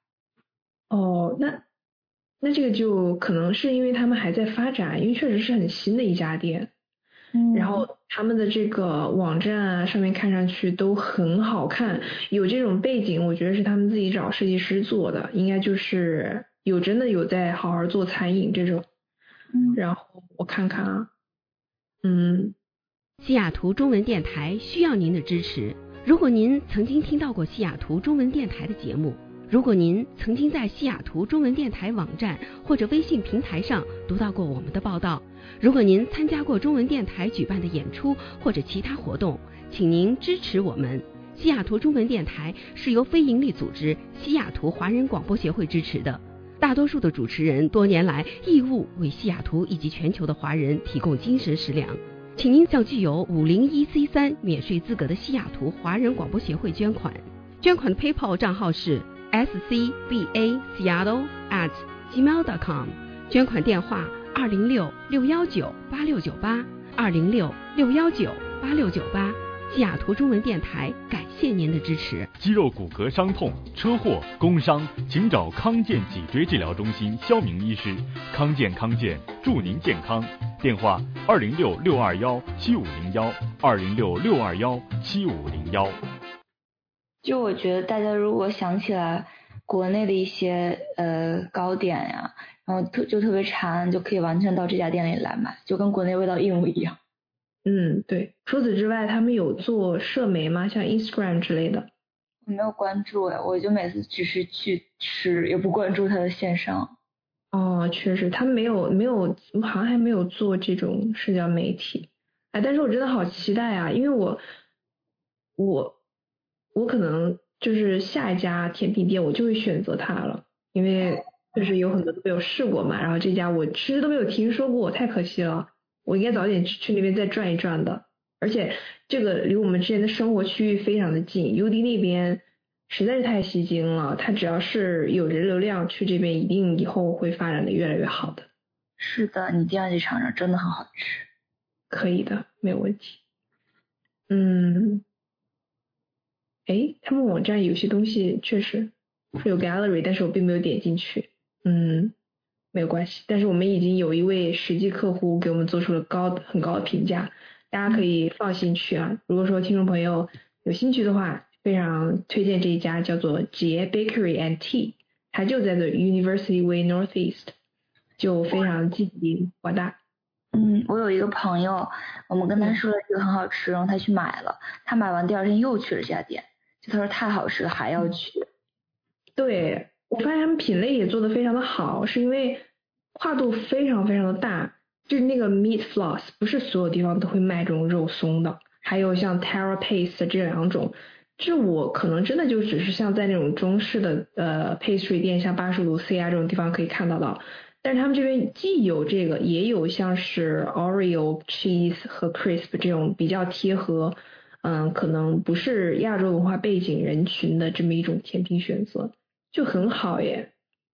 那这个就可能是因为他们还在发展，因为确实是很新的一家店。然后他们的这个网站啊上面看上去都很好看，有这种背景，我觉得是他们自己找设计师做的，应该就是真的有在好好做餐饮这种。然后我看看啊， 西雅图中文电台需要您的支持。如果您曾经听到过西雅图中文电台的节目，如果您曾经在西雅图中文电台网站或者微信平台上读到过我们的报道，如果您参加过中文电台举办的演出或者其他活动，请您支持我们。西雅图中文电台是由非营利组织西雅图华人广播协会支持的，大多数的主持人多年来义务为西雅图以及全球的华人提供精神食粮。请您向具有501C3免税资格的西雅图华人广播协会捐款。捐款的 PayPal 账号是 scbaseattle@gmail.com， 捐款电话206-619-8698 206-619-8698。西雅图中文电台感谢您的支持。 肌肉骨骼伤痛、车祸、工伤，请找康健脊椎治疗中心肖明医师。康健祝您健康。电话206-621-7501 206-621-7501。 就我觉得大家如果想起来国内的一些糕点呀， 然后就特别馋，就可以完全到这家店里来买，就跟国内味道一模一样。 对。除此之外，他们有做社媒吗？像 Instagram 之类的？ 我没有关注我就每次只是去吃，也不关注它的线上。 确实，他们没有，好像还没有做这种社交媒体。但是我真的好期待啊，因为我可能就是下一家甜品店我就会选择它了，因为就是有很多都没有试过嘛，然后这家我其实都没有听说过，太可惜了，我应该早点去那边再转一转的。而且这个离我们之前的生活区域非常的近 ，UD 那边实在是太吸睛了，它只要是有人流量去这边，一定以后会发展的越来越好的。 是的，你一定要去尝尝，真的很好吃。 可以的，没有问题。他们网站有些东西确实是有 gallery， 但是我并没有点进去。没有关系，但是我们已经有一位实际客户给我们做出了很高的评价，大家可以放心去啊。如果说听众朋友有兴趣的话，非常推荐这一家叫做杰 Bakery and Tea， 它就在这 University Way Northeast， 就非常积极广大。 我有一个朋友，我们跟他说了这个很好吃，然后他去买了，他买完第二天又去了这家店，就他说太好吃了还要去。 对，我发现他们品类也做得非常的好，是因为跨度非常非常的大，就是那个 meat floss 不是所有地方都会卖这种肉松的，还有像 Tara Paste 这两种，这我可能真的就只是像在那种中式的pastry 店，像85度 C 啊这种地方可以看到，但是他们这边既有这个，也有像是 Oreo cheese 和 crisp 这种比较贴合可能不是亚洲文化背景人群的这么一种甜品选择，就很好耶。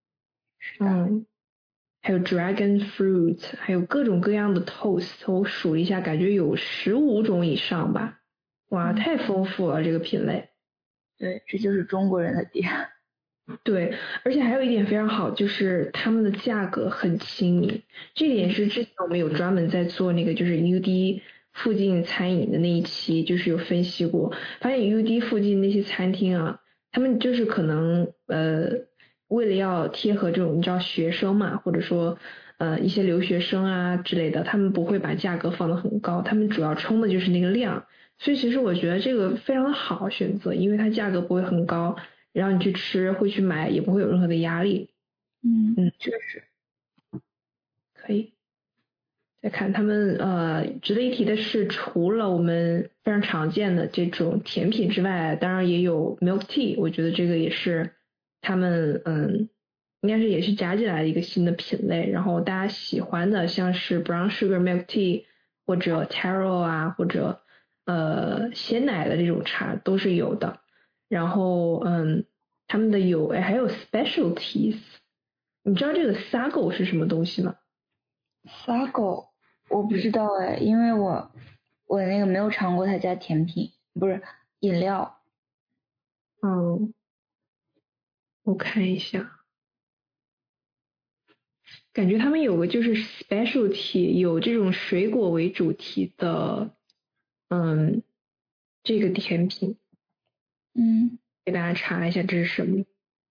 还有 dragon fruit， 还有各种各样的 toast， 我数了一下，感觉有15种以上吧。哇，太丰富了这个品类。 对，这就是中国人的店。 对，而且还有一点非常好，就是他们的价格很亲民。这点是之前我们有专门在做那个就是 UD 附近餐饮的那一期，就是有分析过，发现 UD 附近那些餐厅啊，他们就是可能为了要贴合这种你知道学生嘛，或者说一些留学生啊之类的，他们不会把价格放得很高，他们主要冲的就是那个量。所以其实我觉得这个非常的好选择，因为它价格不会很高，然后你去吃会去买也不会有任何的压力。 确实可以。再看他们值得一提的是，除了我们非常常见的这种甜品之外，当然也有 milk tea， 我觉得这个也是他们应该是也是加进来的一个新的品类，然后大家喜欢的像是 brown sugar milk tea 或者 taro 啊，或者鲜奶的这种茶都是有的。然后他们的还有 specialties， 你知道这个 sago 是什么东西吗？ sago 我不知道因为我那个没有尝过他家甜品，不是饮料。 我看一下，感觉他们有个就是 specialty， 有这种水果为主题的这个甜品。给大家查一下这是什么。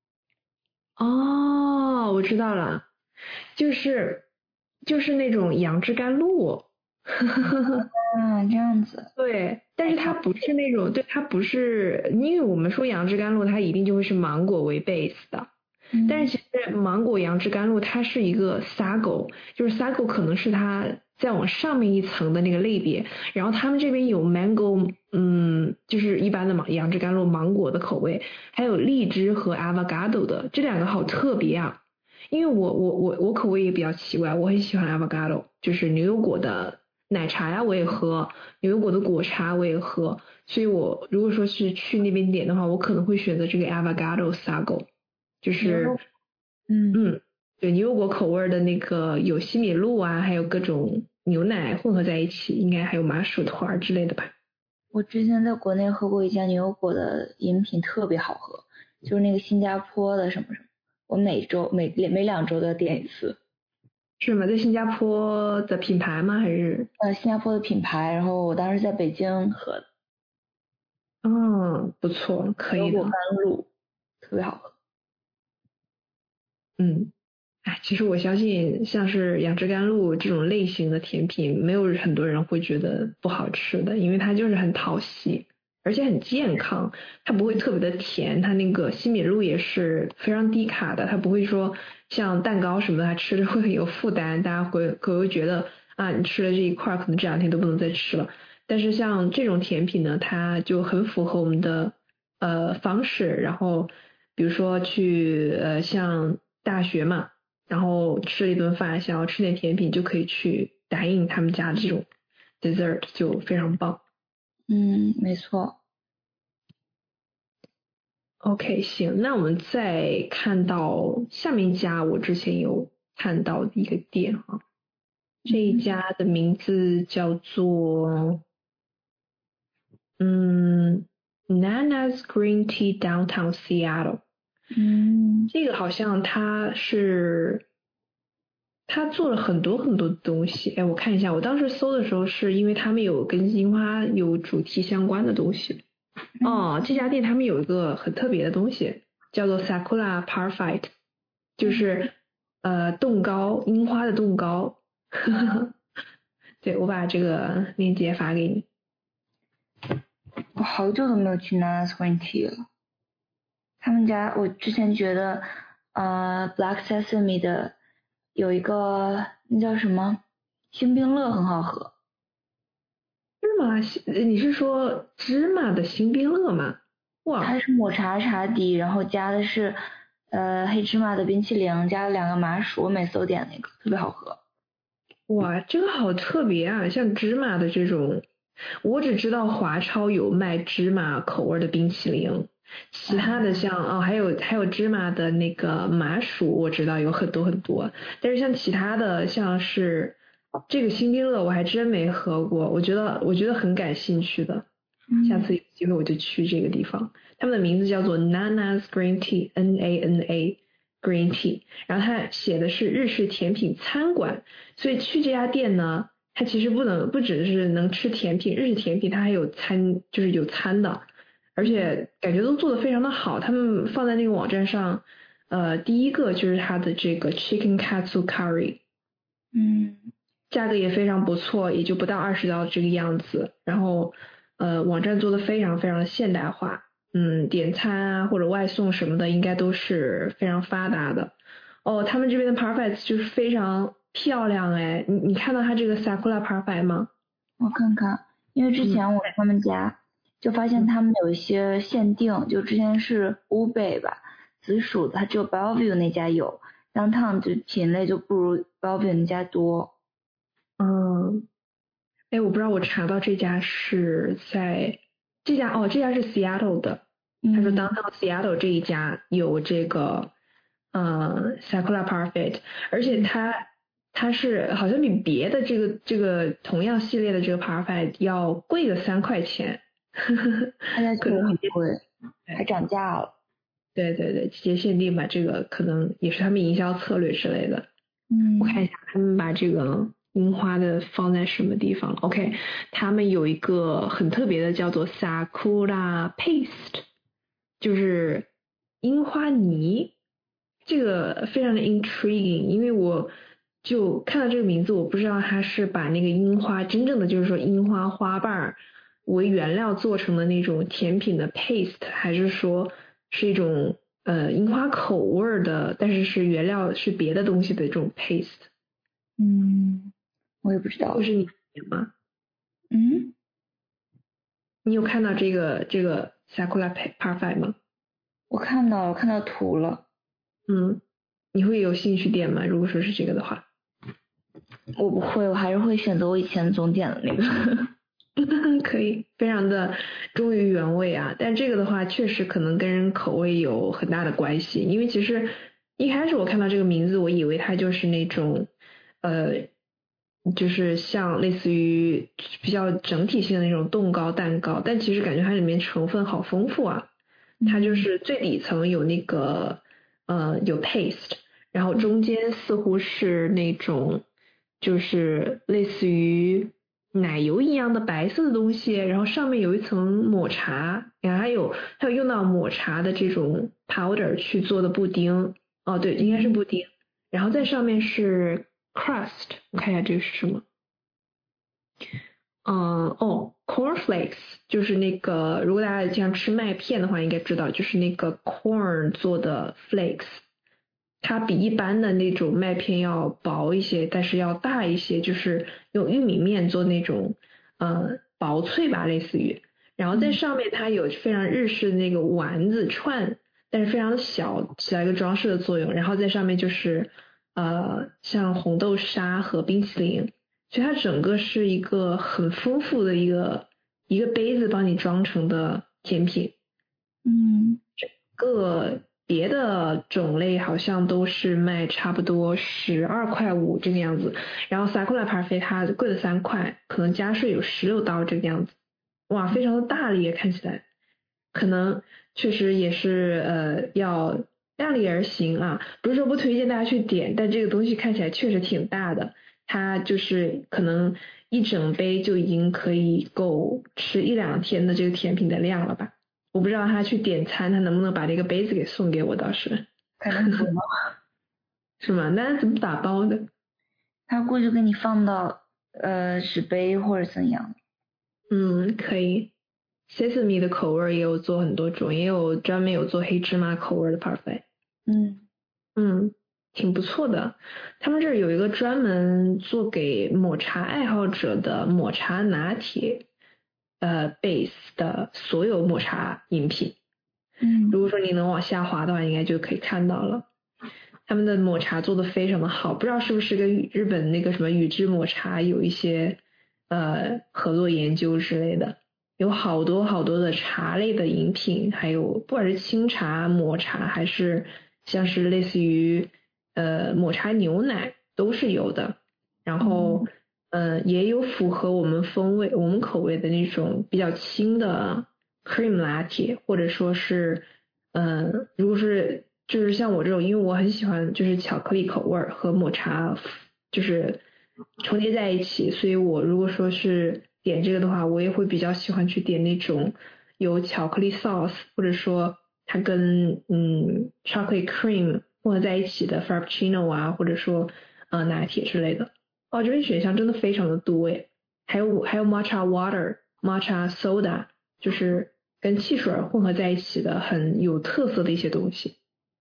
我知道了，就是那种杨枝甘露。 这样子。 对，但是它不是那种，对，它不是，因为我们说杨枝甘露，它一定就会是芒果为 base 的。但是其实芒果杨枝甘露它是一个 sago， 就是 sago 可能是它再往上面一层的那个类别，然后他们这边有 mango， 就是一般的杨枝甘露芒果的口味，还有荔枝和 avocado 的，这两个好特别啊。因为我口味也比较奇怪，我很喜欢 avocado， 就是牛油果的奶茶呀我也喝，牛油果的果茶我也喝，所以我如果说是去那边点的话，我可能会选择这个 avocado sago， 就是对，牛油果口味的那个有西米露啊，还有各种牛奶混合在一起，应该还有麻薯团之类的吧。 我之前在国内喝过一家牛油果的饮品，特别好喝，就是那个新加坡的什么，我每2周都要点一次。 是吗？在新加坡的品牌吗？还是新加坡的品牌，然后我当时在北京喝的。 不错，可以的。 牛油果甘露特别好喝。 其实我相信像是杨枝甘露这种类型的甜品，没有很多人会觉得不好吃的，因为它就是很讨喜，而且很健康，它不会特别的甜，它那个西米露也是非常低卡的，它不会说像蛋糕什么的，它吃着会很有负担，大家会觉得啊，你吃了这一块可能这2天都不能再吃了。但是像这种甜品呢，它就很符合我们的方式，然后比如说去像大学嘛，然后吃了一顿饭，想要吃点甜品，就可以去打印他们家的这种 dessert， 就非常棒。 没错。 OK， 行，那我们再看到下面一家，我之前有看到的一个店哈，这一家的名字叫做Nana's Green Tea Downtown Seattle。这个好像他做了很多很多的东西。我看一下，我当时搜的时候是因为他们有跟樱花有主题相关的东西。这家店他们有一个很特别的东西，叫做 Sakura Parfait， 就是冻糕，樱花的冻糕。对，我把这个链接发给你。 我好久都没有去 Nana's Green Tea 了。他们家我之前觉得Black Sesame 的有一个那叫什么星冰乐很好喝。 你是说芝麻的星冰乐吗？哇， 它是抹茶茶底，然后加的是黑芝麻的冰淇淋，加了2个麻薯，我每次都点那个，特别好喝。 哇，这个好特别啊！像芝麻的这种，我只知道华超有卖芝麻口味的冰淇淋，其他的像还有芝麻的那个麻薯，我知道有很多很多，但是像其他的像是这个星冰乐我还真没喝过，我觉得很感兴趣的，下次有机会我就去这个地方。他们的名字叫做 Nana's Green Tea NANA Green Tea， 然后它写的是日式甜品餐馆，所以去这家店呢，它其实不只是能吃甜品，日式甜品它还有餐，就是有餐的，而且感觉都做得非常的好。他们放在那个网站上，第一个就是它的这个 Chicken Katsu Curry， 价格也非常不错，也就不到$20这个样子。然后网站做的非常非常的现代化，点餐啊或者外送什么的应该都是非常发达的。他们这边的 Parfait 就是非常漂亮哎，你看到它这个 Sakura Parfait 吗？ 我看看，因为之前我他们家就发现他们有一些限定，就之前是乌贝吧，紫薯它只有 Bellevue 那家有，Downtown 就品类就不如 Bellevue 那家多。 我不知道我查到这家是在这家是 Seattle 的，他说 Downtown Seattle 这一家有这个Sakura Parfait， 而且它是好像比别的这个同样系列的这个 Parfait 要贵个3块钱， 大家觉得很贵，还涨价了。 对对对，季节限定吧，这个可能也是他们营销策略之类的。我看一下他们把这个樱花的放在什么地方了。OK， 他们有一个很特别的叫做 Sakura Paste， 就是樱花泥，这个非常的 intriguing， 因为我就看到这个名字，我不知道它是把那个樱花真正的就是说樱花花瓣为原料做成的那种甜品的 paste， 还是说是一种樱花口味的，但是原料是别的东西的这种 paste。 我也不知道。 会是你点吗？你有看到这个 Sakura Parfait 吗？ 我看到图了。 你会有兴趣点吗？如果说是这个的话。 我不会，我还是会选择我以前总点的那个。 可以，非常的忠于原味啊。但这个的话，确实可能跟人口味有很大的关系。因为其实一开始我看到这个名字，我以为它就是那种就是像类似于比较整体性的那种冻糕蛋糕，但其实感觉它里面成分好丰富啊。它就是最底层有那个有 paste， 然后中间似乎是那种就是类似于奶油一样的白色的东西，然后上面有一层抹茶，然后还有用到抹茶的这种 powder 去做的布丁。对，应该是布丁。 然后在上面是 crust， 我看一下这个是什么。cornflakes 就是那个，如果大家经常吃麦片的话，应该知道，就是那个 corn 做的 flakes， 它比一般的那种麦片要薄一些，但是要大一些，就是用玉米面做那种薄脆吧，类似于。然后在上面它有非常日式的那个丸子串，但是非常的小，起到一个装饰的作用。然后在上面就是像红豆沙和冰淇淋。所以它整个是一个很丰富的一个杯子帮你装成的甜品。整个别的种类好像都是卖差不多12.5块这个样子，然后 Sakura Parfait 它贵了3块，可能加税有16刀这个样子。哇，非常的大力也看起来，可能确实也是要量力而行啊，不是说不推荐大家去点，但这个东西看起来确实挺大的。它就是可能一整杯就已经可以够吃1-2天的这个甜品的量了吧。我不知道他去点餐他能不能把这个杯子给送给我，倒是可能不能是吗？那怎么打包的？ 他过去给你放到纸杯或者怎样。 可以。Sesame 的口味也有做很多种，也有专门有做黑芝麻口味的 parfait。挺不错的。他们这儿有一个专门做给抹茶爱好者的抹茶拿铁base 的所有抹茶饮品。如果说你能往下滑的话，应该就可以看到了。他们的抹茶做的非常的好，不知道是不是跟日本那个什么宇治抹茶有一些合作研究之类的。有好多好多的茶类的饮品，还有不管是清茶、抹茶，还是像是类似于抹茶牛奶都是有的。然后也有符合我们口味的那种比较轻的 cream latte， 或者说是如果是就是像我这种，因为我很喜欢就是巧克力口味和抹茶就是重叠在一起，所以我如果说是点这个的话，我也会比较喜欢去点那种有巧克力 sauce， 或者说它跟chocolate cream 混合在一起的 frappuccino 啊，或者说拿铁之类的。这边选项真的非常的多耶，还有 matcha water、matcha soda， 就是跟汽水混合在一起的很有特色的一些东西。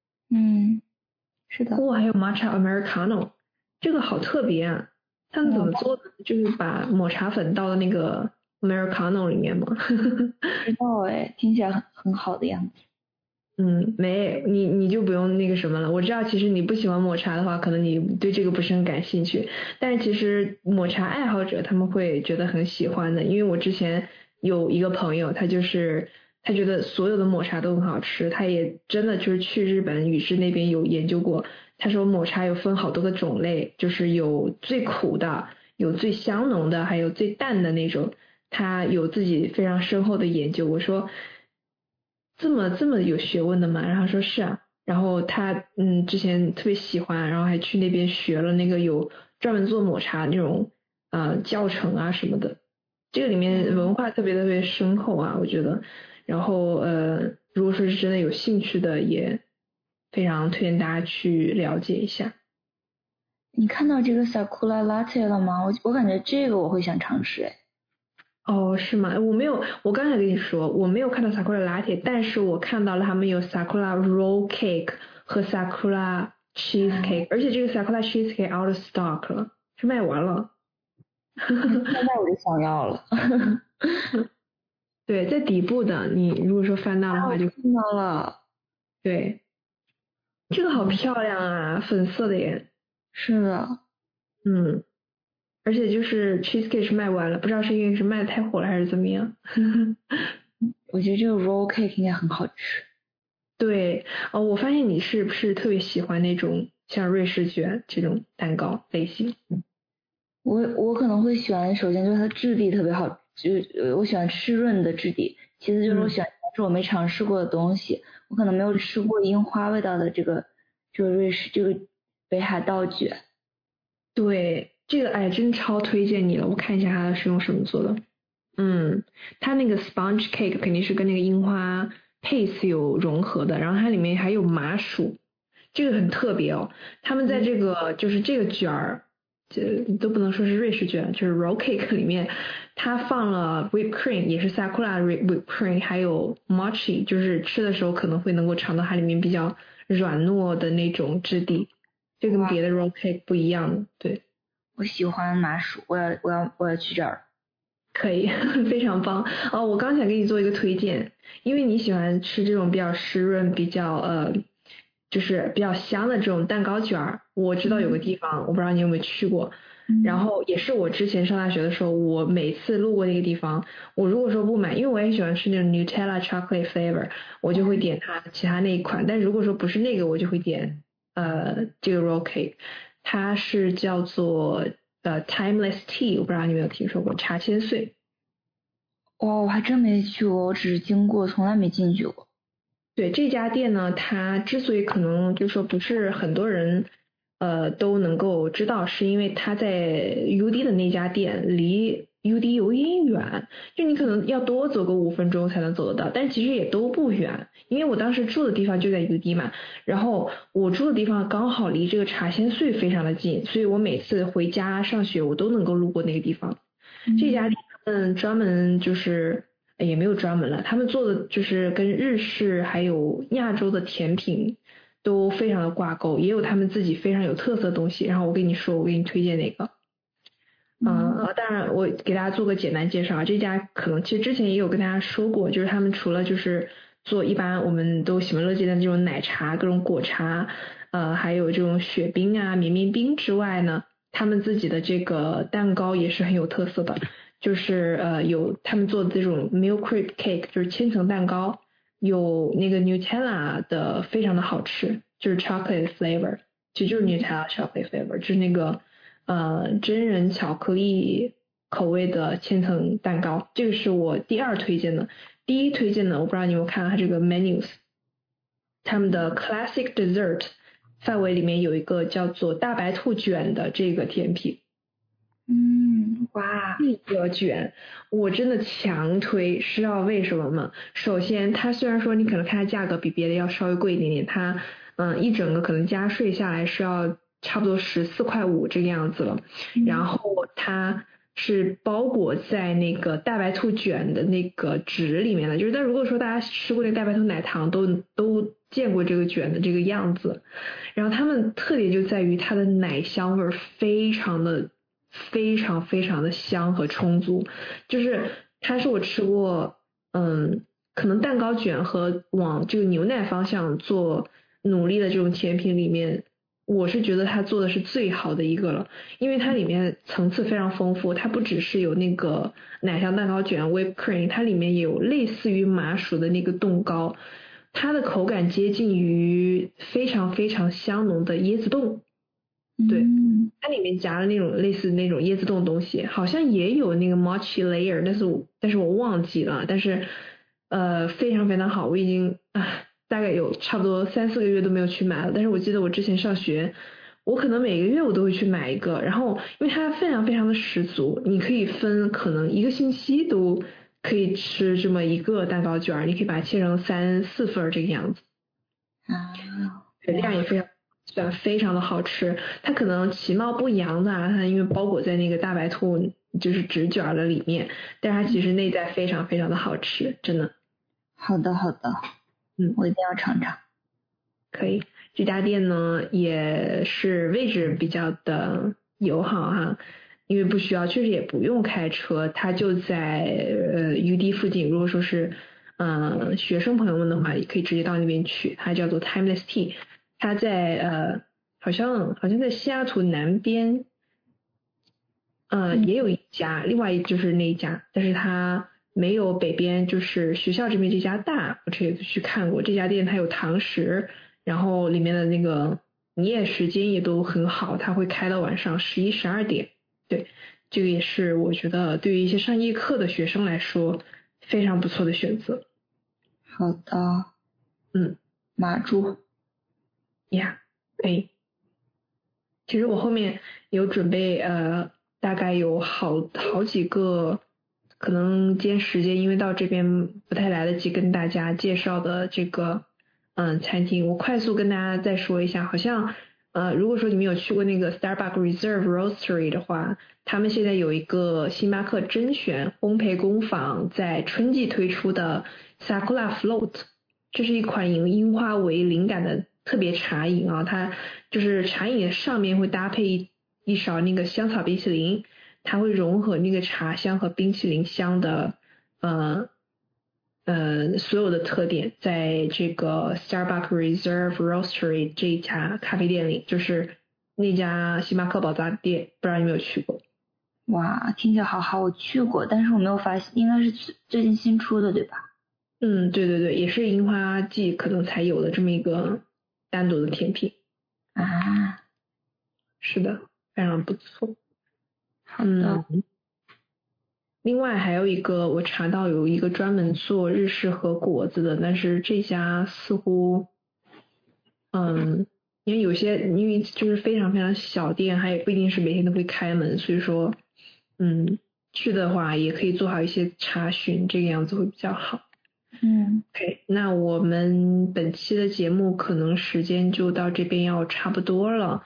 是的。 还有 matcha americano， 这个好特别啊！他们怎么做的？就是把抹茶粉倒到那个 americano 里面吗？不知道哎，听起来很好的样子。 没，你就不用那个什么了。我知道其实你不喜欢抹茶的话，可能你对这个不是很感兴趣，但是其实抹茶爱好者他们会觉得很喜欢的。因为我之前有一个朋友，他觉得所有的抹茶都很好吃，他也真的就是去日本宇治那边有研究过。他说抹茶有分好多个种类，就是有最苦的，有最香浓的，还有最淡的那种。他有自己非常深厚的研究。我说这么有学问的吗？然后说是啊。然后他之前特别喜欢，然后还去那边学了那个有专门做抹茶那种教程啊什么的。这个里面文化特别深厚啊，我觉得。然后如果说是真的有兴趣的，也非常推荐大家去了解一下。 你看到这个 Sakura Latte 了吗？我感觉这个我会想尝试哎。 是吗？我没有，我刚才跟你说我没有看到 Sakura Latte， 但是我看到了他们有 Sakura Roll Cake 和 Sakura Cheesecake，而且这个 Sakura Cheesecake out of stock 了，是卖完了。 现在我就想要了。 对，在底部的，你如果说翻到的话就看到了。 对，这个好漂亮啊，粉色的耶。 是的。 而且就是 cheesecake 是卖完了，不知道是因为是卖的太火了还是怎么样。 我觉得这个 roll cake 应该很好吃。 对，我发现你是不是特别喜欢那种像瑞士卷这种蛋糕类型？ 我可能会喜欢，首先就是它的质地特别好，就是我喜欢湿润的质地。其次就是我喜欢是我没尝试过的东西，我可能没有吃过樱花味道的这个瑞士这个北海道卷。 对，这个真超推荐你了，我看一下它是用什么做的。它那个 sponge cake 肯定是跟那个樱花 paste 有融合的，然后它里面还有麻薯， 这个很特别哦。他们在这个就是这个卷儿，这都不能说是瑞士卷，就是 roll cake 里面，它放了 whipped cream， 也是 sakura whipped cream， 还有 mochi， 就是吃的时候可能会能够尝到它里面比较软糯的那种质地，这跟别的 roll cake 不一样。对， 我喜欢麻薯，我要去这儿。 可以，非常棒哦！我刚想给你做一个推荐，因为你喜欢吃这种比较湿润、比较就是比较香的这种蛋糕卷儿。我知道有个地方，我不知道你有没有去过，然后也是我之前上大学的时候，我每次路过那个地方，我如果说不买，因为我也喜欢吃那种 Nutella chocolate flavor， 我就会点它其他那一款。但如果说不是那个，我就会点这个 roll cake， 它是叫做Timeless Tea， 我不知道你有没有听说过茶千岁。 我还真没去过，我只是经过，从来没进去过。 对，这家店呢，它之所以可能就说不是很多人都能够知道，是因为它在 UD 的那家店离 UD 有点远，就你可能要多走个5分钟才能走得到，但其实也都不远，因为我当时住的地方就在 UD 嘛，然后我住的地方刚好离这个茶仙穗非常的近，所以我每次回家上学我都能够路过那个地方。这家店他们专门就是也没有专门了，他们做的就是跟日式还有亚洲的甜品都非常的挂钩，也有他们自己非常有特色的东西。然后我跟你说，我给你推荐哪个？当然我给大家做个简单介绍啊，这家可能其实之前也有跟大家说过，就是他们除了就是做一般我们都喜闻乐见的这种奶茶、各种果茶，还有这种雪冰啊、绵绵冰之外呢，他们自己的这个蛋糕也是很有特色的，就是有他们做的这种 milk cream cake， 就是千层蛋糕，有那个 Nutella 的非常的好吃，就是 chocolate flavor， 其实就是 Nutella chocolate flavor， 就是那个真人巧克力口味的千层蛋糕，这个是我第2推荐的。第1推荐的我不知道你有没有看到它这个 menus， 他们的 classic dessert 范围里面有一个叫做大白兔卷的这个甜品。 哇， 这个卷我真的强推，知道为什么吗？首先它虽然说你可能看它价格比别的要稍微贵一点点，它一整个可能加税下来是要差不多14.5块这个样子了，然后它是包裹在那个大白兔卷的那个纸里面的，就是但如果说大家吃过那个大白兔奶糖都见过这个卷的这个样子，然后它们特点就在于它的奶香味非常的香和充足，就是它是我吃过可能蛋糕卷和往这个牛奶方向做努力的这种甜品里面，我是觉得它做的是最好的一个了，因为它里面层次非常丰富，它不只是有那个奶香蛋糕卷 whipped cream， 它里面也有类似于麻薯的那个冻糕，它的口感接近于非常非常香浓的椰子冻。对，它里面夹了那种类似那种椰子冻的东西，好像也有那个 mochi layer， 但是我忘记了，但是非常非常好，我已经大概有差不多3-4个月都没有去买了，但是我记得我之前上学，我可能每个月我都会去买一个，然后因为它分量非常的十足，你可以分可能1个星期都可以吃这么一个蛋糕卷，你可以把它切成3-4份这个样子，量也非常的好吃，它可能其貌不扬的它因为包裹在那个大白兔就是纸卷的里面，但是它其实内在非常非常的好吃，真的。 好的，我一定要尝尝。 可以，这家店呢也是位置比较的友好哈，因为不需要，确实也不用开车，它就在UD 附近，如果说是学生朋友们的话，也可以直接到那边去，它叫做 Timeless Tea。它在好像在西雅图南边，也有一家，另外就是那一家，但是它没有北边就是学校这边这家大。我这也去看过这家店，它有堂食，然后里面的那个营业时间也都很好，它会开到晚上11、12点。对，这个也是我觉得对于一些上夜课的学生来说非常不错的选择。 好的，马珠。 可以。其实我后面有准备大概有好几个，可能今天时间因为到这边不太来得及跟大家介绍的这个餐厅。我快速跟大家再说一下，好像如果说你们有去过那个 Starbucks Reserve Roastery 的话，他们现在有一个星巴克甄选烘焙工坊在春季推出的 Sakura Float， 这是一款以樱花为灵感的特别茶饮啊，它就是茶饮上面会搭配一勺那个香草冰淇淋，它会融合那个茶香和冰淇淋香的所有的特点，在这个 Starbucks Reserve Roastery 这一家咖啡店里，就是那家星巴克宝藏店，不知道你有没有去过？ 哇，听起来好好，我去过，但是我没有发现，应该是最近新出的对吧？ 对对对，也是樱花季可能才有的这么一个单独的甜品啊。 是的，非常不错。 好的。 另外还有一个，我查到有一个专门做日式和果子的，但是这家似乎，因为因为就是非常非常小店，它也不一定是每天都会开门，所以说，去的话也可以做好一些查询，这个样子会比较好。OK， 那我们本期的节目可能时间就到这边要差不多了，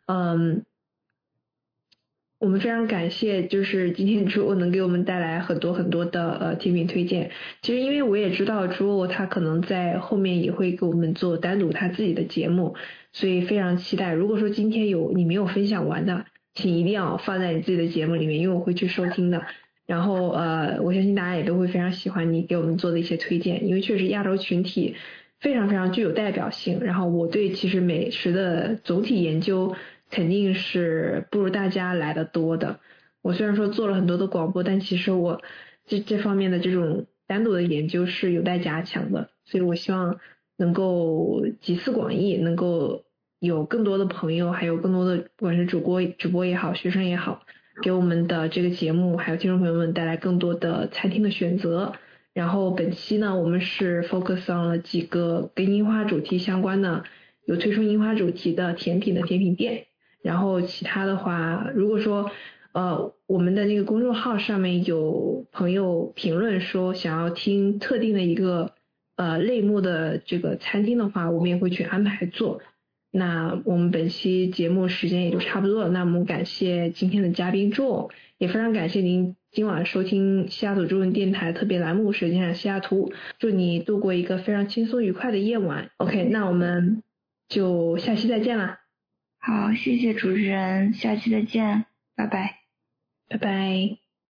我们非常感谢，就是今天朱欧能给我们带来很多很多的甜品推荐。其实因为我也知道朱欧他可能在后面也会给我们做单独他自己的节目，所以非常期待。如果说今天你没有分享完的，请一定要放在你自己的节目里面，因为我会去收听的。然后我相信大家也都会非常喜欢你给我们做的一些推荐，因为确实亚洲群体非常非常具有代表性。然后我对其实美食的总体研究肯定是不如大家来的多的。我虽然说做了很多的广播，但其实我这方面的这种单独的研究是有待加强的，所以我希望能够集思广益，能够有更多的朋友，还有更多的不管是主播也好，学生也好，给我们的这个节目还有听众朋友们带来更多的餐厅的选择。然后本期呢，我们是 focus on 了几个跟樱花主题相关的，有推出樱花主题的甜品店。然后其他的话，如果说我们的那个公众号上面有朋友评论说想要听特定的一个类目的这个餐厅的话，我们也会去安排做。那我们本期节目时间也就差不多了，那我们感谢今天的嘉宾Joe，也非常感谢您今晚收听西雅图中文电台特别栏目《舌尖上西雅图》，祝你度过一个非常轻松愉快的夜晚。OK， 那我们就下期再见啦。 好，谢谢主持人，下期再见，拜拜。 拜拜。